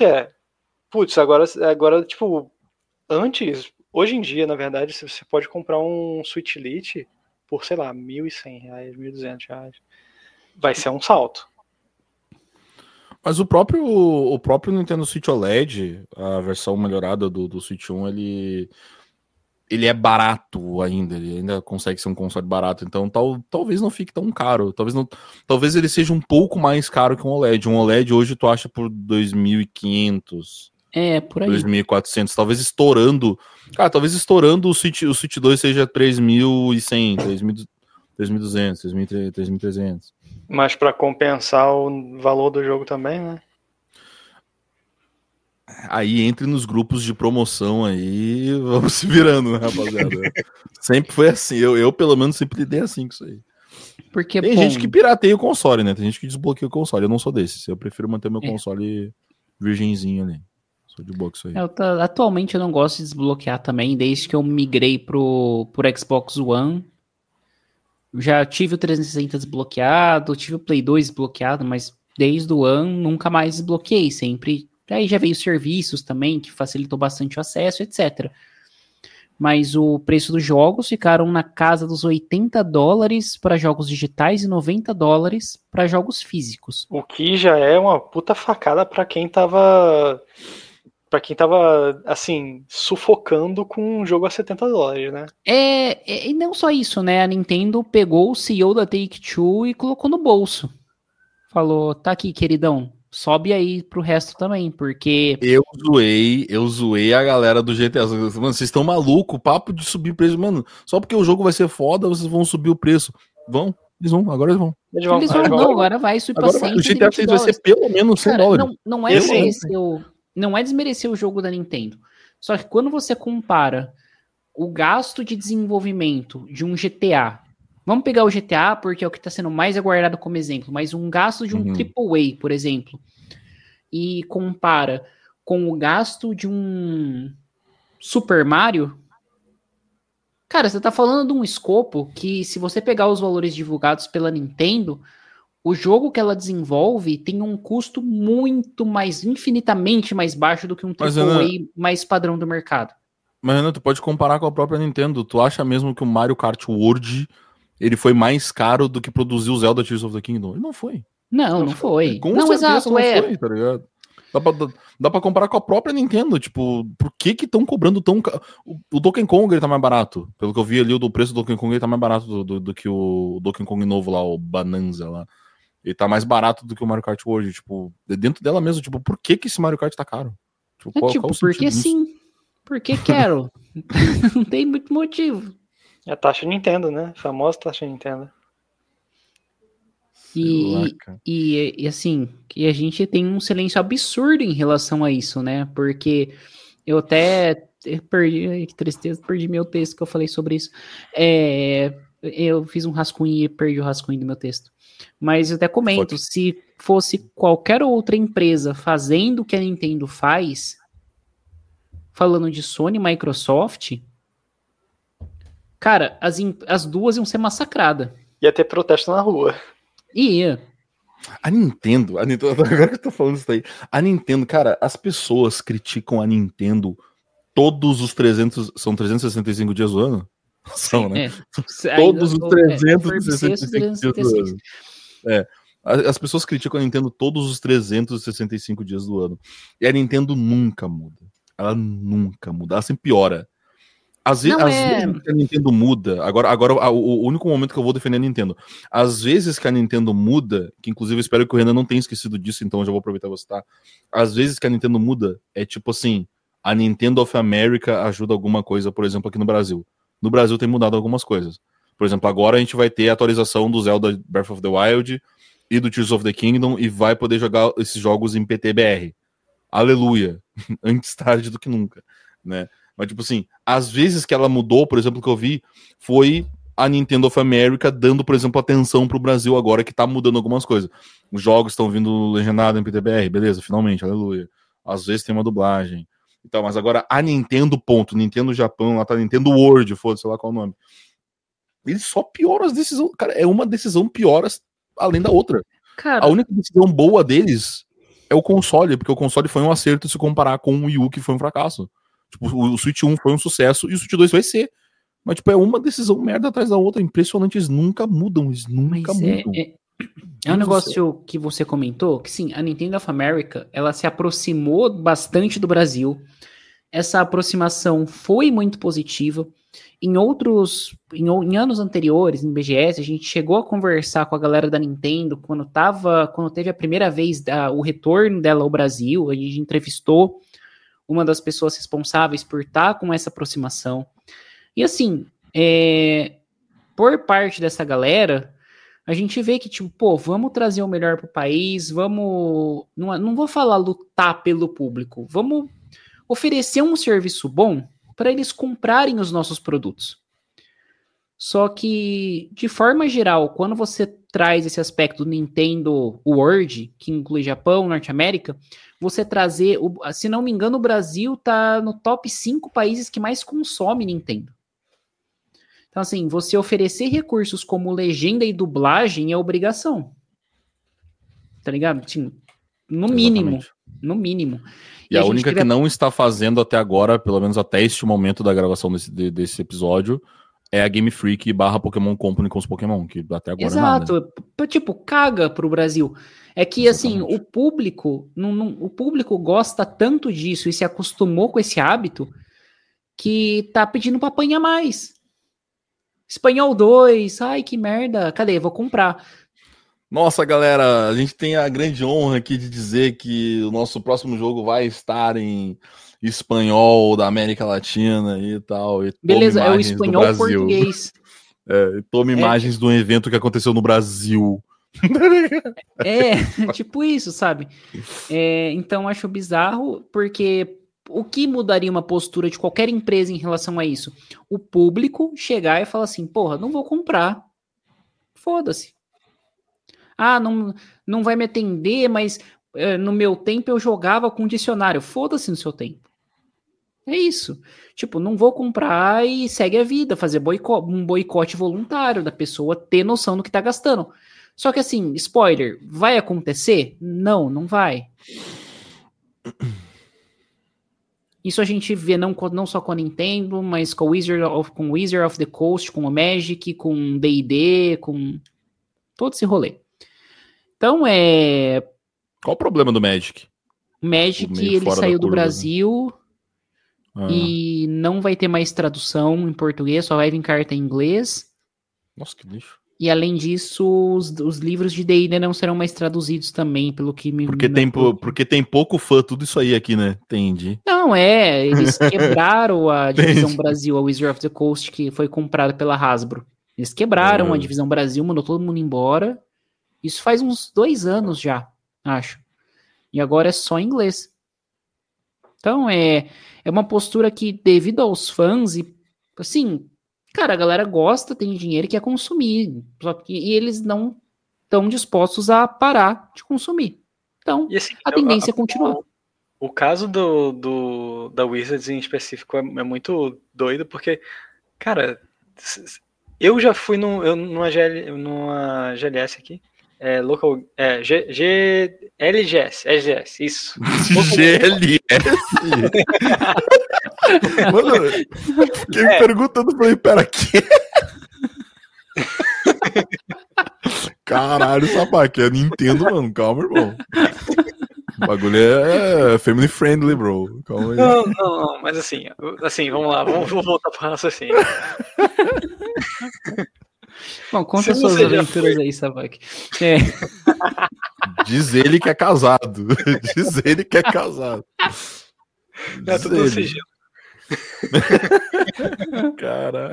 agora tipo, hoje em dia, na verdade, você pode comprar um Switch Lite por, sei lá, R$1.100, R$1.200. Vai ser um salto. Mas o próprio Nintendo Switch OLED, a versão melhorada do Switch 1, ele é barato ainda, ele ainda consegue ser um console barato, então talvez não fique tão caro, talvez ele seja um pouco mais caro que um OLED. Um OLED hoje tu acha por 2.500, por aí. 2.400, talvez estourando o Switch 2 seja 3.100, 3.200, 3.300. Mas para compensar o valor do jogo também, né? Aí entre nos grupos de promoção aí, vamos se virando, né, rapaziada? Sempre foi assim, eu pelo menos sempre lidei assim com isso aí. Porque, tem gente que pirateia o console, né? Tem gente que desbloqueia o console, eu não sou desses, eu prefiro manter meu console virgenzinho ali. Sou de boa com isso aí. Atualmente eu não gosto de desbloquear também, desde que eu migrei pro Xbox One. Já tive o 360 desbloqueado, tive o Play 2 desbloqueado, mas desde o One nunca mais desbloqueei, sempre. Aí já veio serviços também, que facilitou bastante o acesso, etc. Mas o preço dos jogos ficaram na casa dos $80 para jogos digitais e $90 para jogos físicos. O que já é uma puta facada para quem tava assim, sufocando com um jogo a $70, né? E não só isso, né? A Nintendo pegou o CEO da Take-Two e colocou no bolso. Falou, tá aqui, queridão, sobe aí pro resto também, porque... Eu zoei a galera do GTA. Mano, vocês estão malucos, papo de subir o preço, mano. Só porque o jogo vai ser foda, vocês vão subir o preço. Agora eles vão. Agora vai subir pra 100. O GTA 6 vai ser pelo menos $100. Não é desmerecer o jogo da Nintendo. Só que quando você compara o gasto de desenvolvimento de um GTA, vamos pegar o GTA porque é o que está sendo mais aguardado como exemplo, mas um gasto de um AAA, por exemplo, e compara com o gasto de um Super Mario, cara, você tá falando de um escopo que, se você pegar os valores divulgados pela Nintendo, o jogo que ela desenvolve tem um custo muito mais, infinitamente mais baixo do que um AAA mais padrão do mercado. Mas, Renan, tu pode comparar com a própria Nintendo. Tu acha mesmo que o Mario Kart World ele foi mais caro do que produzir o Zelda Tears of the Kingdom? Ele não foi. Não foi. Com certeza exato, não foi, tá ligado? Dá pra comparar com a própria Nintendo, tipo, por que estão cobrando tão caro? O Donkey Kong, ele tá mais barato. Pelo que eu vi ali, o preço do Donkey Kong, ele tá mais barato do que o Donkey Kong novo lá, o Bonanza lá. Ele tá mais barato do que o Mario Kart hoje, tipo, dentro dela mesmo, tipo, por que esse Mario Kart tá caro? Tipo, qual porque sim. Porque quero. Não tem muito motivo. É a taxa Nintendo, né? A famosa taxa Nintendo. E assim, que a gente tem um silêncio absurdo em relação a isso, né? Porque eu até perdi, que tristeza, perdi meu texto que eu falei sobre isso. Eu fiz um rascunho e perdi o rascunho do meu texto. Mas eu até comento, se fosse qualquer outra empresa fazendo o que a Nintendo faz, falando de Sony e Microsoft, cara, as duas iam ser massacradas. Ia ter protesto na rua. Ia. A Nintendo, agora que eu tô falando isso aí, a Nintendo, cara, as pessoas criticam a Nintendo todos os 365 dias do ano? São, né? Todos os 365 dias do ano. As pessoas criticam a Nintendo todos os 365 dias do ano. E a Nintendo nunca muda. Ela nunca muda. Ela sempre piora. Às vezes que a Nintendo muda, agora o único momento que eu vou defender a Nintendo, às vezes que a Nintendo muda, que inclusive eu espero que o Renan não tenha esquecido disso, então eu já vou aproveitar e vou citar, às vezes que a Nintendo muda, é tipo assim, a Nintendo of America ajuda alguma coisa, por exemplo, aqui no Brasil. No Brasil tem mudado algumas coisas. Por exemplo, agora a gente vai ter a atualização do Zelda Breath of the Wild e do Tears of the Kingdom e vai poder jogar esses jogos em PTBR. Aleluia. Antes tarde do que nunca, né? Mas, tipo assim, às vezes que ela mudou, por exemplo, que eu vi, foi a Nintendo of America dando, por exemplo, atenção pro Brasil agora, que tá mudando algumas coisas. Os jogos estão vindo legendados em PTBR, beleza, finalmente, aleluia. Às vezes tem uma dublagem. Então, mas agora a Nintendo, Nintendo Japão, lá tá Nintendo World, foda-se, sei lá qual é o nome. Eles só pioram as decisões. Cara, é uma decisão pior além da outra. Cara, a única decisão boa deles é o console, porque o console foi um acerto se comparar com o Wii U, que foi um fracasso. Tipo, o Switch 1 foi um sucesso e o Switch 2 vai ser. Mas, tipo, é uma decisão merda atrás da outra. Impressionante, eles nunca mudam. Eles nunca mudam. É um negócio que você comentou, que sim, a Nintendo of America, ela se aproximou bastante do Brasil. Essa aproximação foi muito positiva. Em anos anteriores, em BGS, a gente chegou a conversar com a galera da Nintendo quando teve a primeira vez o retorno dela ao Brasil. A gente entrevistou uma das pessoas responsáveis por estar com essa aproximação. E assim, por parte dessa galera, a gente vê que, tipo, pô, vamos trazer o melhor pro país, vamos... Não vou falar lutar pelo público, vamos oferecer um serviço bom para eles comprarem os nossos produtos. Só que, de forma geral, quando você traz esse aspecto do Nintendo World, que inclui Japão, Norte América, você trazer, se não me engano, o Brasil tá no top 5 países que mais consome Nintendo. Então, assim, você oferecer recursos como legenda e dublagem é obrigação. Tá ligado? Assim, no mínimo. No mínimo. E a única que não está fazendo até agora, pelo menos até este momento da gravação desse episódio, é a Game Freak / Pokémon Company com os Pokémon, que até agora Exato. Nada. Tipo, caga pro Brasil. É que, exatamente, assim, o público gosta tanto disso e se acostumou com esse hábito que tá pedindo pra apanhar mais. Espanhol 2, ai, que merda. Cadê? Vou comprar. Nossa, galera, a gente tem a grande honra aqui de dizer que o nosso próximo jogo vai estar em espanhol da América Latina e tal. E beleza, é o espanhol português. Tome imagens de um evento que aconteceu no Brasil. Tipo isso, sabe? Então acho bizarro, porque o que mudaria uma postura de qualquer empresa em relação a isso? O público chegar e falar assim, porra, não vou comprar. Foda-se. Ah, não vai me atender, mas no meu tempo eu jogava com dicionário. Foda-se no seu tempo. É isso. Tipo, não vou comprar e segue a vida, fazer um boicote voluntário da pessoa ter noção do que tá gastando. Só que assim, spoiler, vai acontecer? Não vai. Isso a gente vê não só com a Nintendo, mas com Wizard of the Coast, com o Magic, com D&D, com todo esse rolê. Então Qual o problema do Magic? O Magic, ele saiu do Brasil, né? E não vai ter mais tradução em português, só vai vir carta em inglês. Nossa, que lixo. E além disso, os livros de D&D não serão mais traduzidos também, pelo que me... Porque tem pouco fã, tudo isso aí aqui, né? Entendi. Não, eles quebraram a divisão Brasil, a Wizard of the Coast, que foi comprada pela Hasbro. Eles quebraram a divisão Brasil, mandou todo mundo embora. Isso faz uns 2 anos já, acho. E agora é só em inglês. Então, é uma postura que, devido aos fãs, e assim, cara, a galera gosta, tem dinheiro e quer consumir. Só que eles não estão dispostos a parar de consumir. Então, assim, a tendência é continuar. O caso da Wizards em específico é muito doido, porque, cara, eu já fui numa GLS aqui. Local. LGS, isso. GLS? Mano, fiquei me perguntando, falei, pera, aqui. Caralho, sapaque, é Nintendo, mano, calma, irmão. O bagulho é family friendly, bro. Calma aí. Não, mas assim, vamos lá, vamos voltar pro raciocínio. Bom, conta suas aventuras aí, Savak. Diz ele que é casado. Diz ele que é casado. É tudo no sigilo. Caralho.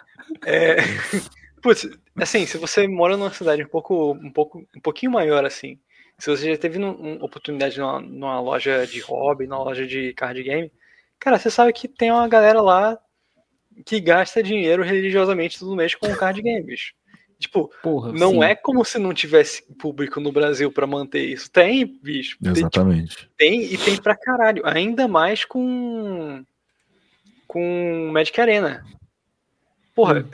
Putz, assim, se você mora numa cidade um pouquinho maior, assim, se você já teve uma oportunidade numa loja de hobby, numa loja de card game, cara, você sabe que tem uma galera lá que gasta dinheiro religiosamente todo mês com card games. Tipo, não é como se não tivesse público no Brasil pra manter isso. Tem, bicho. Exatamente. Tem pra caralho. Ainda mais com Magic Arena. Porra.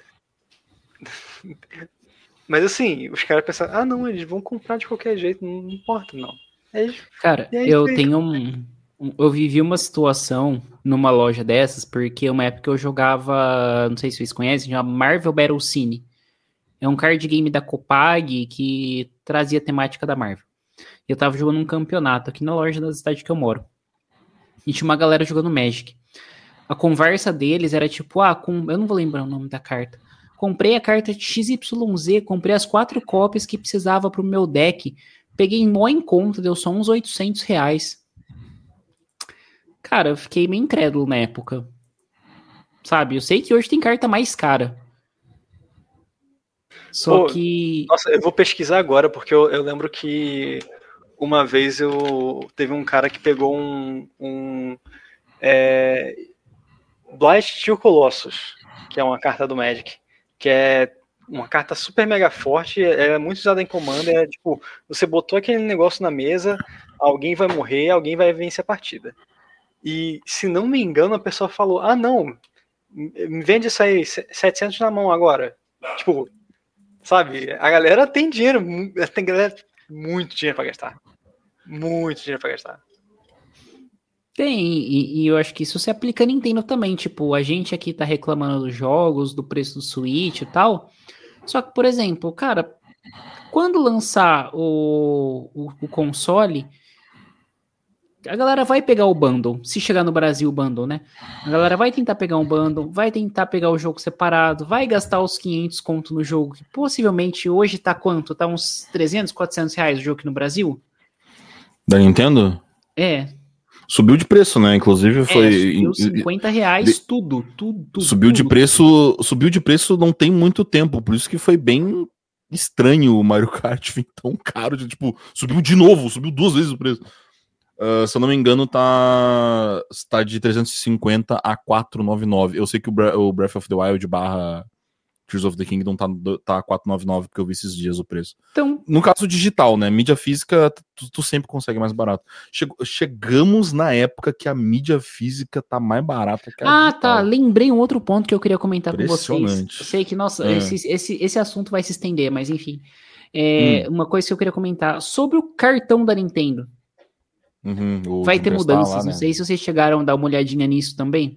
Mas assim, os caras pensaram, não, eles vão comprar de qualquer jeito, não importa, não. Cara, eu tenho eu vivi uma situação numa loja dessas, porque uma época eu jogava, não sei se vocês conhecem, chama Marvel Battle Cine. É um card game da Copag que trazia a temática da Marvel. Eu tava jogando um campeonato aqui na loja da cidade que eu moro. E tinha uma galera jogando Magic. A conversa deles era tipo, eu não vou lembrar o nome da carta. Comprei a carta de XYZ, comprei as 4 cópias que precisava pro meu deck. Peguei mó em conta, deu só uns R$800. Cara, eu fiquei meio incrédulo na época. Sabe, eu sei que hoje tem carta mais cara. Só que... Nossa, eu vou pesquisar agora, porque eu lembro que uma vez teve um cara que pegou um Blight Steel Colossus, que é uma carta do Magic, que é uma carta super mega forte, é muito usada em Commander, tipo, você botou aquele negócio na mesa, alguém vai morrer, alguém vai vencer a partida. E, se não me engano, a pessoa falou, não, me vende isso aí, 700 na mão agora. Tipo, sabe, a galera tem dinheiro, muito dinheiro pra gastar. Muito dinheiro pra gastar. Tem, e eu acho que isso se aplica a Nintendo também, tipo, a gente aqui tá reclamando dos jogos, do preço do Switch e tal, só que, por exemplo, cara, quando lançar o console, a galera vai pegar o bundle, se chegar no Brasil o bundle, né? A galera vai tentar pegar um bundle, vai tentar pegar o jogo separado, vai gastar os 500 conto no jogo, que possivelmente hoje tá quanto? Tá uns 300, 400 reais o jogo aqui no Brasil? Da Nintendo? Subiu de preço, né? Inclusive foi... Subiu 50 reais tudo. Subiu de preço não tem muito tempo, por isso que foi bem estranho o Mario Kart vir tão caro, tipo, subiu de novo, subiu 2 vezes o preço. Se eu não me engano, tá de 350 a 499. Eu sei que o Breath of the Wild / Tears of the Kingdom tá 499, porque eu vi esses dias o preço. Então, no caso digital, né? Mídia física, tu sempre consegue mais barato. Chegamos na época que a mídia física tá mais barata que a digital. Tá. Lembrei um outro ponto que eu queria comentar com vocês. Eu sei que, nossa, esse assunto vai se estender, mas enfim. Uma coisa que eu queria comentar. Sobre o cartão da Nintendo. Vai ter mudanças, lá, né? Não sei se vocês chegaram a dar uma olhadinha nisso também.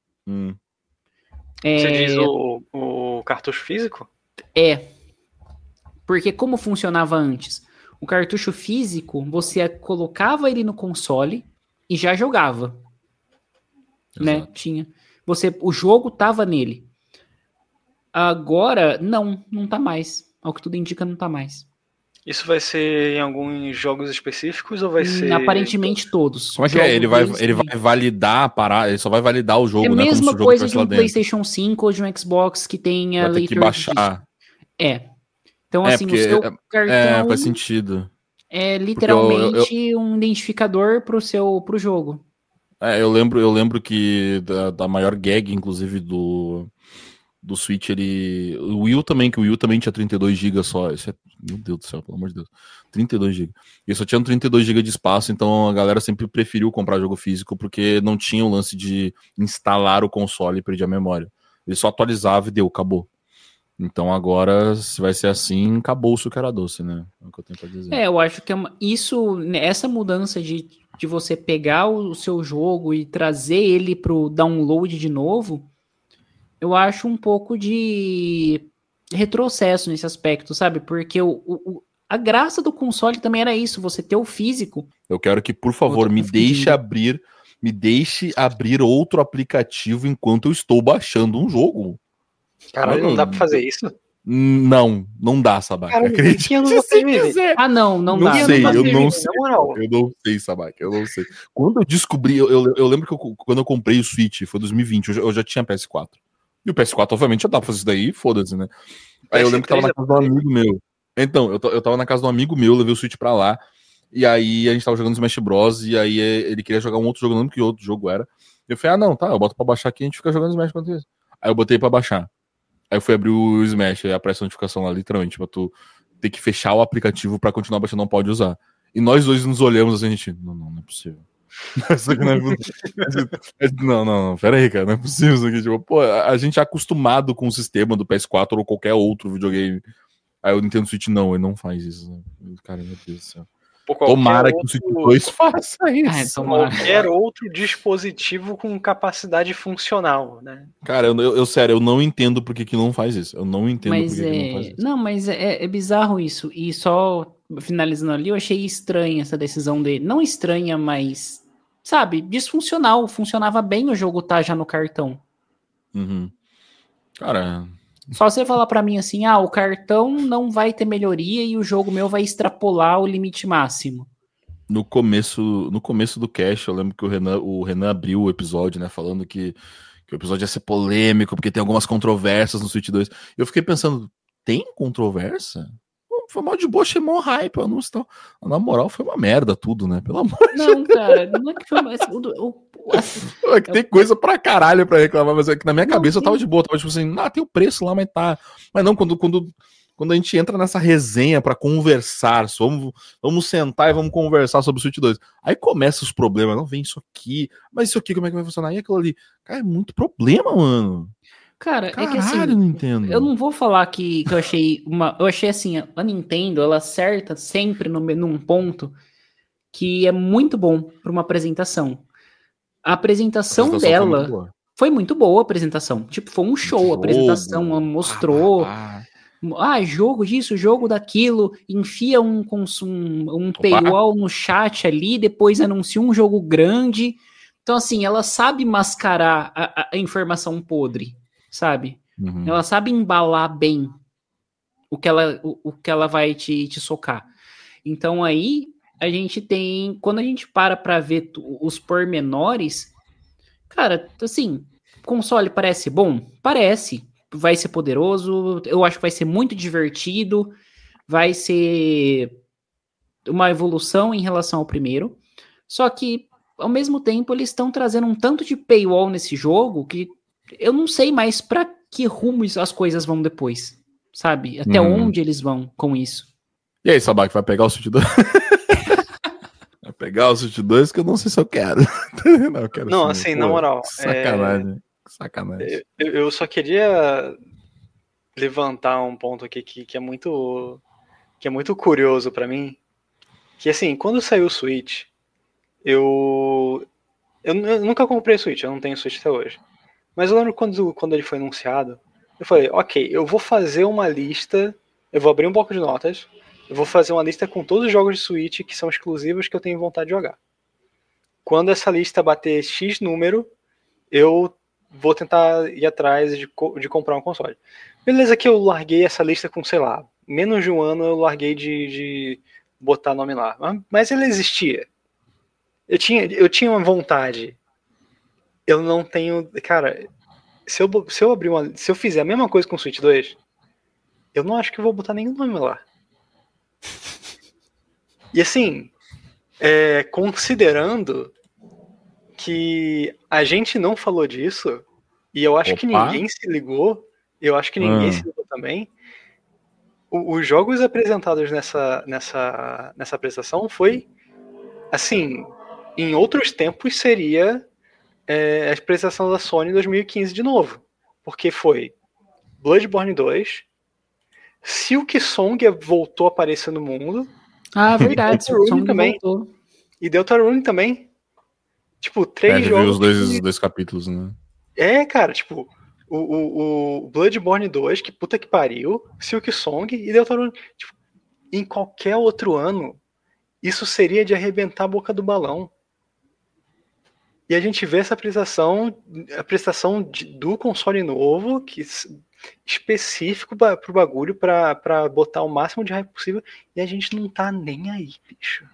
Você diz o cartucho físico? Porque como funcionava antes? O cartucho físico, você colocava ele no console e já jogava. Né? Tinha. O jogo tava nele. Agora, não tá mais. Ao que tudo indica, não tá mais. Isso vai ser em alguns jogos específicos ou vai ser... Aparentemente todos. Como é que é? Ele vai validar a parada, ele só vai validar o jogo, né? É a mesma como coisa de um PlayStation 5 ou de um Xbox que tenha leitor de baixar. Então, assim, o seu cartão... faz sentido. É literalmente um identificador pro jogo. Eu lembro que da maior gag, inclusive, do Switch, o Wii U também tinha 32 GB só. Meu Deus do céu, pelo amor de Deus. 32 GB. E só tinha 32 GB de espaço, então a galera sempre preferiu comprar jogo físico porque não tinha o lance de instalar o console e perder a memória. Ele só atualizava e deu, acabou. Então agora, se vai ser assim, acabou-se o que era doce, né? É o que eu tenho pra dizer. Eu acho que essa mudança de você pegar o seu jogo e trazer ele pro download de novo, eu acho um pouco de retrocesso nesse aspecto, sabe? Porque a graça do console também era isso, você ter o físico. Eu quero que, por favor, me deixe abrir outro aplicativo enquanto eu estou baixando um jogo. Caralho, não dá pra fazer isso? Não dá, Sabac. Acredite se quiser. Não dá. Eu não sei, Sabac, eu não sei. Quando eu descobri, eu lembro que quando eu comprei o Switch, foi 2020, eu já tinha PS4. E o PS4, obviamente, já dá pra fazer isso daí, foda-se, né? Aí eu lembro que tava na casa de um amigo meu. Então, eu tava na casa de um amigo meu, levei o Switch pra lá, e aí a gente tava jogando Smash Bros, e aí ele queria jogar um outro jogo, não lembro que outro jogo era. Eu falei, não, tá, eu boto pra baixar aqui e a gente fica jogando Smash enquanto isso. Aí eu botei pra baixar. Aí eu fui abrir o Smash, aí aparece a notificação lá, literalmente, pra tu ter que fechar o aplicativo pra continuar baixando, não pode usar. E nós dois nos olhamos assim, a gente, não é possível. Não, pera aí, cara, não é possível isso aqui. Tipo, pô, a gente é acostumado com o sistema do PS4 ou qualquer outro videogame. Aí o Nintendo Switch não, ele não faz isso. Né? Cara, meu Deus do céu. Tomara que o Switch 2 faça isso. Qualquer outro dispositivo com capacidade funcional, né? Cara, sério, eu não entendo por que não faz isso. Eu não entendo por que não faz isso. Não, mas é bizarro isso. E só finalizando ali, eu achei estranha essa decisão dele. Não estranha, mas, sabe, disfuncional. Funcionava bem o jogo tá já no cartão. Uhum. Cara... Só você falar pra mim assim, o cartão não vai ter melhoria e o jogo meu vai extrapolar o limite máximo. No começo do cast, eu lembro que o Renan abriu o episódio, né, falando que o episódio ia ser polêmico, porque tem algumas controvérsias no Switch 2. Eu fiquei pensando, tem controvérsia? Foi mal de boa, achei mó hype, o anúncio tal. Na moral, foi uma merda tudo, né? Pelo amor de Deus. Não, cara, não é que foi mais... É que tem coisa pra caralho pra reclamar, mas é que na minha cabeça eu tava de boa, tava tipo assim, tem o preço lá, mas tá. Mas não, quando a gente entra nessa resenha pra conversar, vamos sentar e vamos conversar sobre o Switch 2. Aí começa os problemas, não vem isso aqui, mas isso aqui como é que vai funcionar? E aquilo ali? Cara, é muito problema, mano. Cara, caralho, é que assim, Nintendo. Eu não vou falar que eu achei eu achei assim, a Nintendo, ela acerta sempre num ponto que é muito bom pra uma apresentação. A apresentação dela foi muito boa, a apresentação. Tipo, foi um show, a apresentação, ela mostrou. Jogo disso, jogo daquilo, enfia um paywall no chat ali, depois anuncia um jogo grande. Então, assim, ela sabe mascarar a informação podre, sabe? Uhum. Ela sabe embalar bem o que ela vai te socar. Então, aí, a gente tem... Quando a gente para ver os pormenores, cara, assim, console parece bom? Parece. Vai ser poderoso, eu acho que vai ser muito divertido, vai ser uma evolução em relação ao primeiro. Só que, ao mesmo tempo, eles estão trazendo um tanto de paywall nesse jogo que eu não sei mais pra que rumo as coisas vão depois, sabe? Até onde eles vão com isso. E aí, Sabac, vai pegar o Switch 2? Vai pegar o Switch 2 que eu não sei se eu quero. Não, eu quero não assim, na moral. Sacanagem. Eu só queria levantar um ponto aqui que é muito curioso pra mim. Que assim, quando saiu o Switch, eu nunca comprei o Switch, eu não tenho Switch até hoje. Mas eu lembro quando ele foi anunciado, eu falei, ok, eu vou fazer uma lista, eu vou abrir um bloco de notas, eu vou fazer uma lista com todos os jogos de Switch que são exclusivos que eu tenho vontade de jogar. Quando essa lista bater X número, eu vou tentar ir atrás de comprar um console. Beleza que eu larguei essa lista com, sei lá, menos de um ano eu larguei de botar nome lá. Mas ele existia. Eu tinha uma vontade. Eu não tenho... Cara, se eu fizer a mesma coisa com o Switch 2, eu não acho que eu vou botar nenhum nome lá. E assim, considerando que a gente não falou disso, e eu acho que ninguém se ligou, eu acho que ninguém se ligou também, os jogos apresentados nessa apresentação foi, assim, em outros tempos seria a apresentação da Sony em 2015 de novo, porque foi Bloodborne 2, Silksong voltou a aparecer no mundo. Ah, verdade, Silksong também. Voltou. E Deltarune também. Tipo, 3 jogos. Os dois capítulos, né? Cara, tipo, o Bloodborne 2, que puta que pariu, Silksong e Deltarune. Tipo, em qualquer outro ano, isso seria de arrebentar a boca do balão. E a gente vê essa apresentação do console novo, que específico pro bagulho, pra botar o máximo de hype possível, e a gente não tá nem aí, bicho.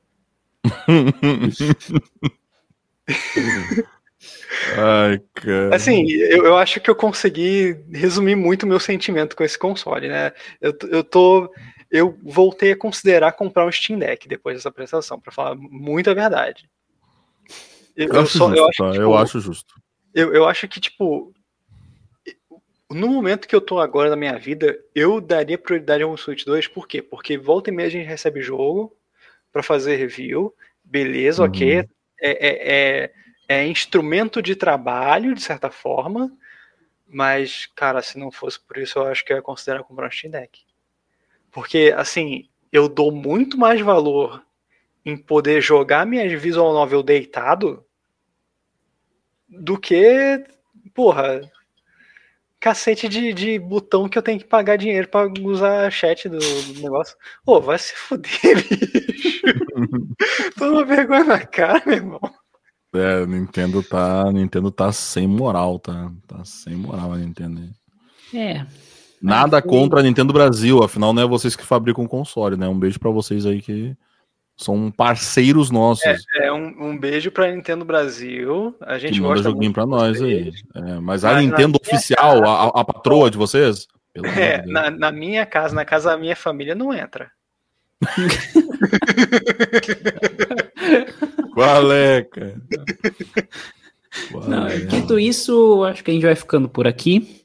Ai, cara. Assim, eu acho que eu consegui resumir muito o meu sentimento com esse console, né? Eu voltei a considerar comprar um Steam Deck depois dessa apresentação, pra falar muita verdade. Eu acho justo. Eu acho que, tipo, no momento que eu tô agora na minha vida, eu daria prioridade ao Switch 2, por quê? Porque volta e meia a gente recebe jogo pra fazer review, beleza, ok, é instrumento de trabalho, de certa forma, mas, cara, se não fosse por isso, eu acho que eu ia considerar comprar um Steam Deck. Porque, assim, eu dou muito mais valor em poder jogar minha visual novel deitado do que, porra, cacete de botão que eu tenho que pagar dinheiro pra usar chat do negócio. Pô, vai se fuder, bicho. Tô uma vergonha na cara, meu irmão. Nintendo tá sem moral, tá? Tá sem moral a Nintendo. Nada contra a Nintendo Brasil, afinal não é vocês que fabricam o console, né? Um beijo pra vocês aí que são parceiros nossos. Um beijo pra Nintendo Brasil. A gente que manda gosta joguinho muito pra nós aí. Mas a Mas Nintendo oficial, a patroa de vocês? Pelo amor de Deus. Na minha casa, na casa da minha família, não entra. Qual é, cara? Dito isso, acho que a gente vai ficando por aqui.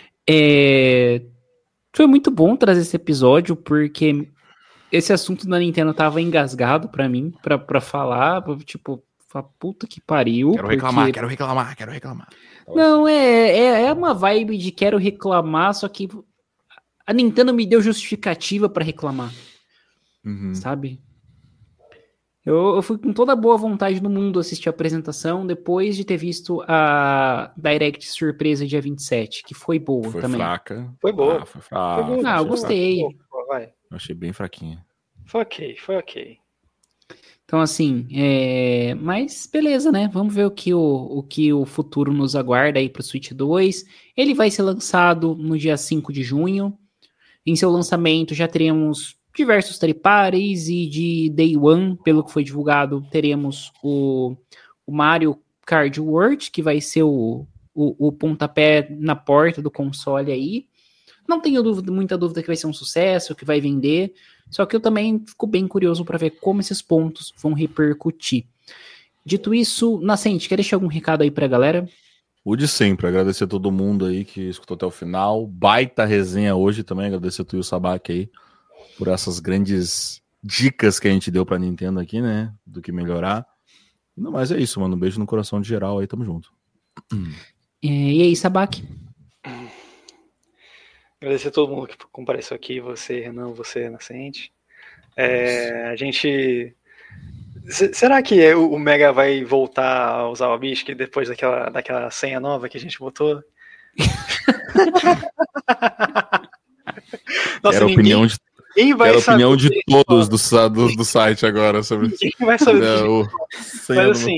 Foi muito bom trazer esse episódio, porque esse assunto da Nintendo tava engasgado pra mim, pra falar, tipo, puta que pariu. Quero reclamar. Não, é uma vibe de quero reclamar, só que a Nintendo me deu justificativa pra reclamar, sabe? Eu fui com toda a boa vontade do mundo assistir a apresentação, depois de ter visto a Direct surpresa dia 27, que foi boa também. Fraca. Foi boa. Foi fraca. Eu gostei. Eu achei bem fraquinha. Foi ok. Então, assim, mas beleza, né? Vamos ver o que o futuro nos aguarda aí pro Switch 2. Ele vai ser lançado no dia 5 de junho. Em seu lançamento já teremos diversos third parties e de Day One, pelo que foi divulgado, teremos o Mario Kart World, que vai ser o pontapé na porta do console aí. Não tenho muita dúvida que vai ser um sucesso, que vai vender, só que eu também fico bem curioso para ver como esses pontos vão repercutir. Dito isso, Nascente, quer deixar algum recado aí pra galera? O de sempre, agradecer a todo mundo aí que escutou até o final. Baita resenha hoje também, agradecer a tu e o Sabak aí por essas grandes dicas que a gente deu pra Nintendo aqui, né? Do que melhorar. Não, mas é isso, mano. Um beijo no coração de geral aí, tamo junto. E aí, Sabak? Agradecer a todo mundo que compareceu aqui, você, Renan, você, Nascente. A gente... Será que o Mega vai voltar a usar o Bisque depois daquela senha nova que a gente botou? Nossa, Ninguém vai saber. A opinião de todos do site agora sobre isso. Ninguém vai saber. Mas assim,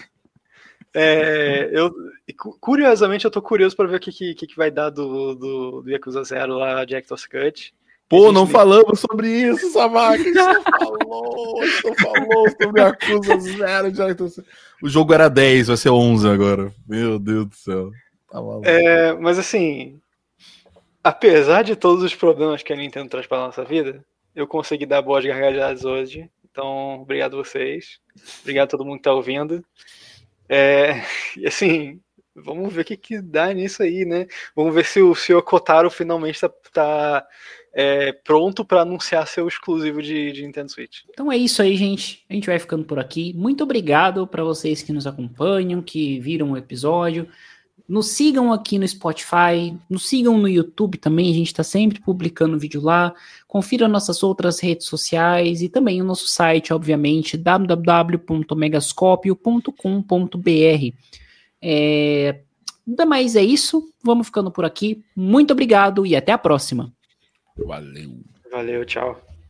curiosamente eu tô curioso para ver o que vai dar do Yakuza 0 lá, Director's Cut. Pô, não falamos sobre isso, Samaki. Só falou sobre Yakuza 0 Director's Cut. O jogo era 10, vai ser 11 agora. Meu Deus do céu. Tá maluco. Mas assim, apesar de todos os problemas que a Nintendo traz pra nossa vida, eu consegui dar boas gargalhadas hoje. Então, obrigado a vocês. Obrigado a todo mundo que tá ouvindo. E assim, vamos ver o que dá nisso aí, né? Vamos ver se o Sr. Kotaro finalmente tá pronto para anunciar seu exclusivo de Nintendo Switch. Então é isso aí, gente. A gente vai ficando por aqui. Muito obrigado para vocês que nos acompanham, que viram o episódio. Nos sigam aqui no Spotify, nos sigam no YouTube também, a gente está sempre publicando vídeo lá. Confira nossas outras redes sociais e também o nosso site, obviamente, www.megascopio.com.br. Ainda mais é isso, vamos ficando por aqui. Muito obrigado e até a próxima. Valeu. Valeu, tchau.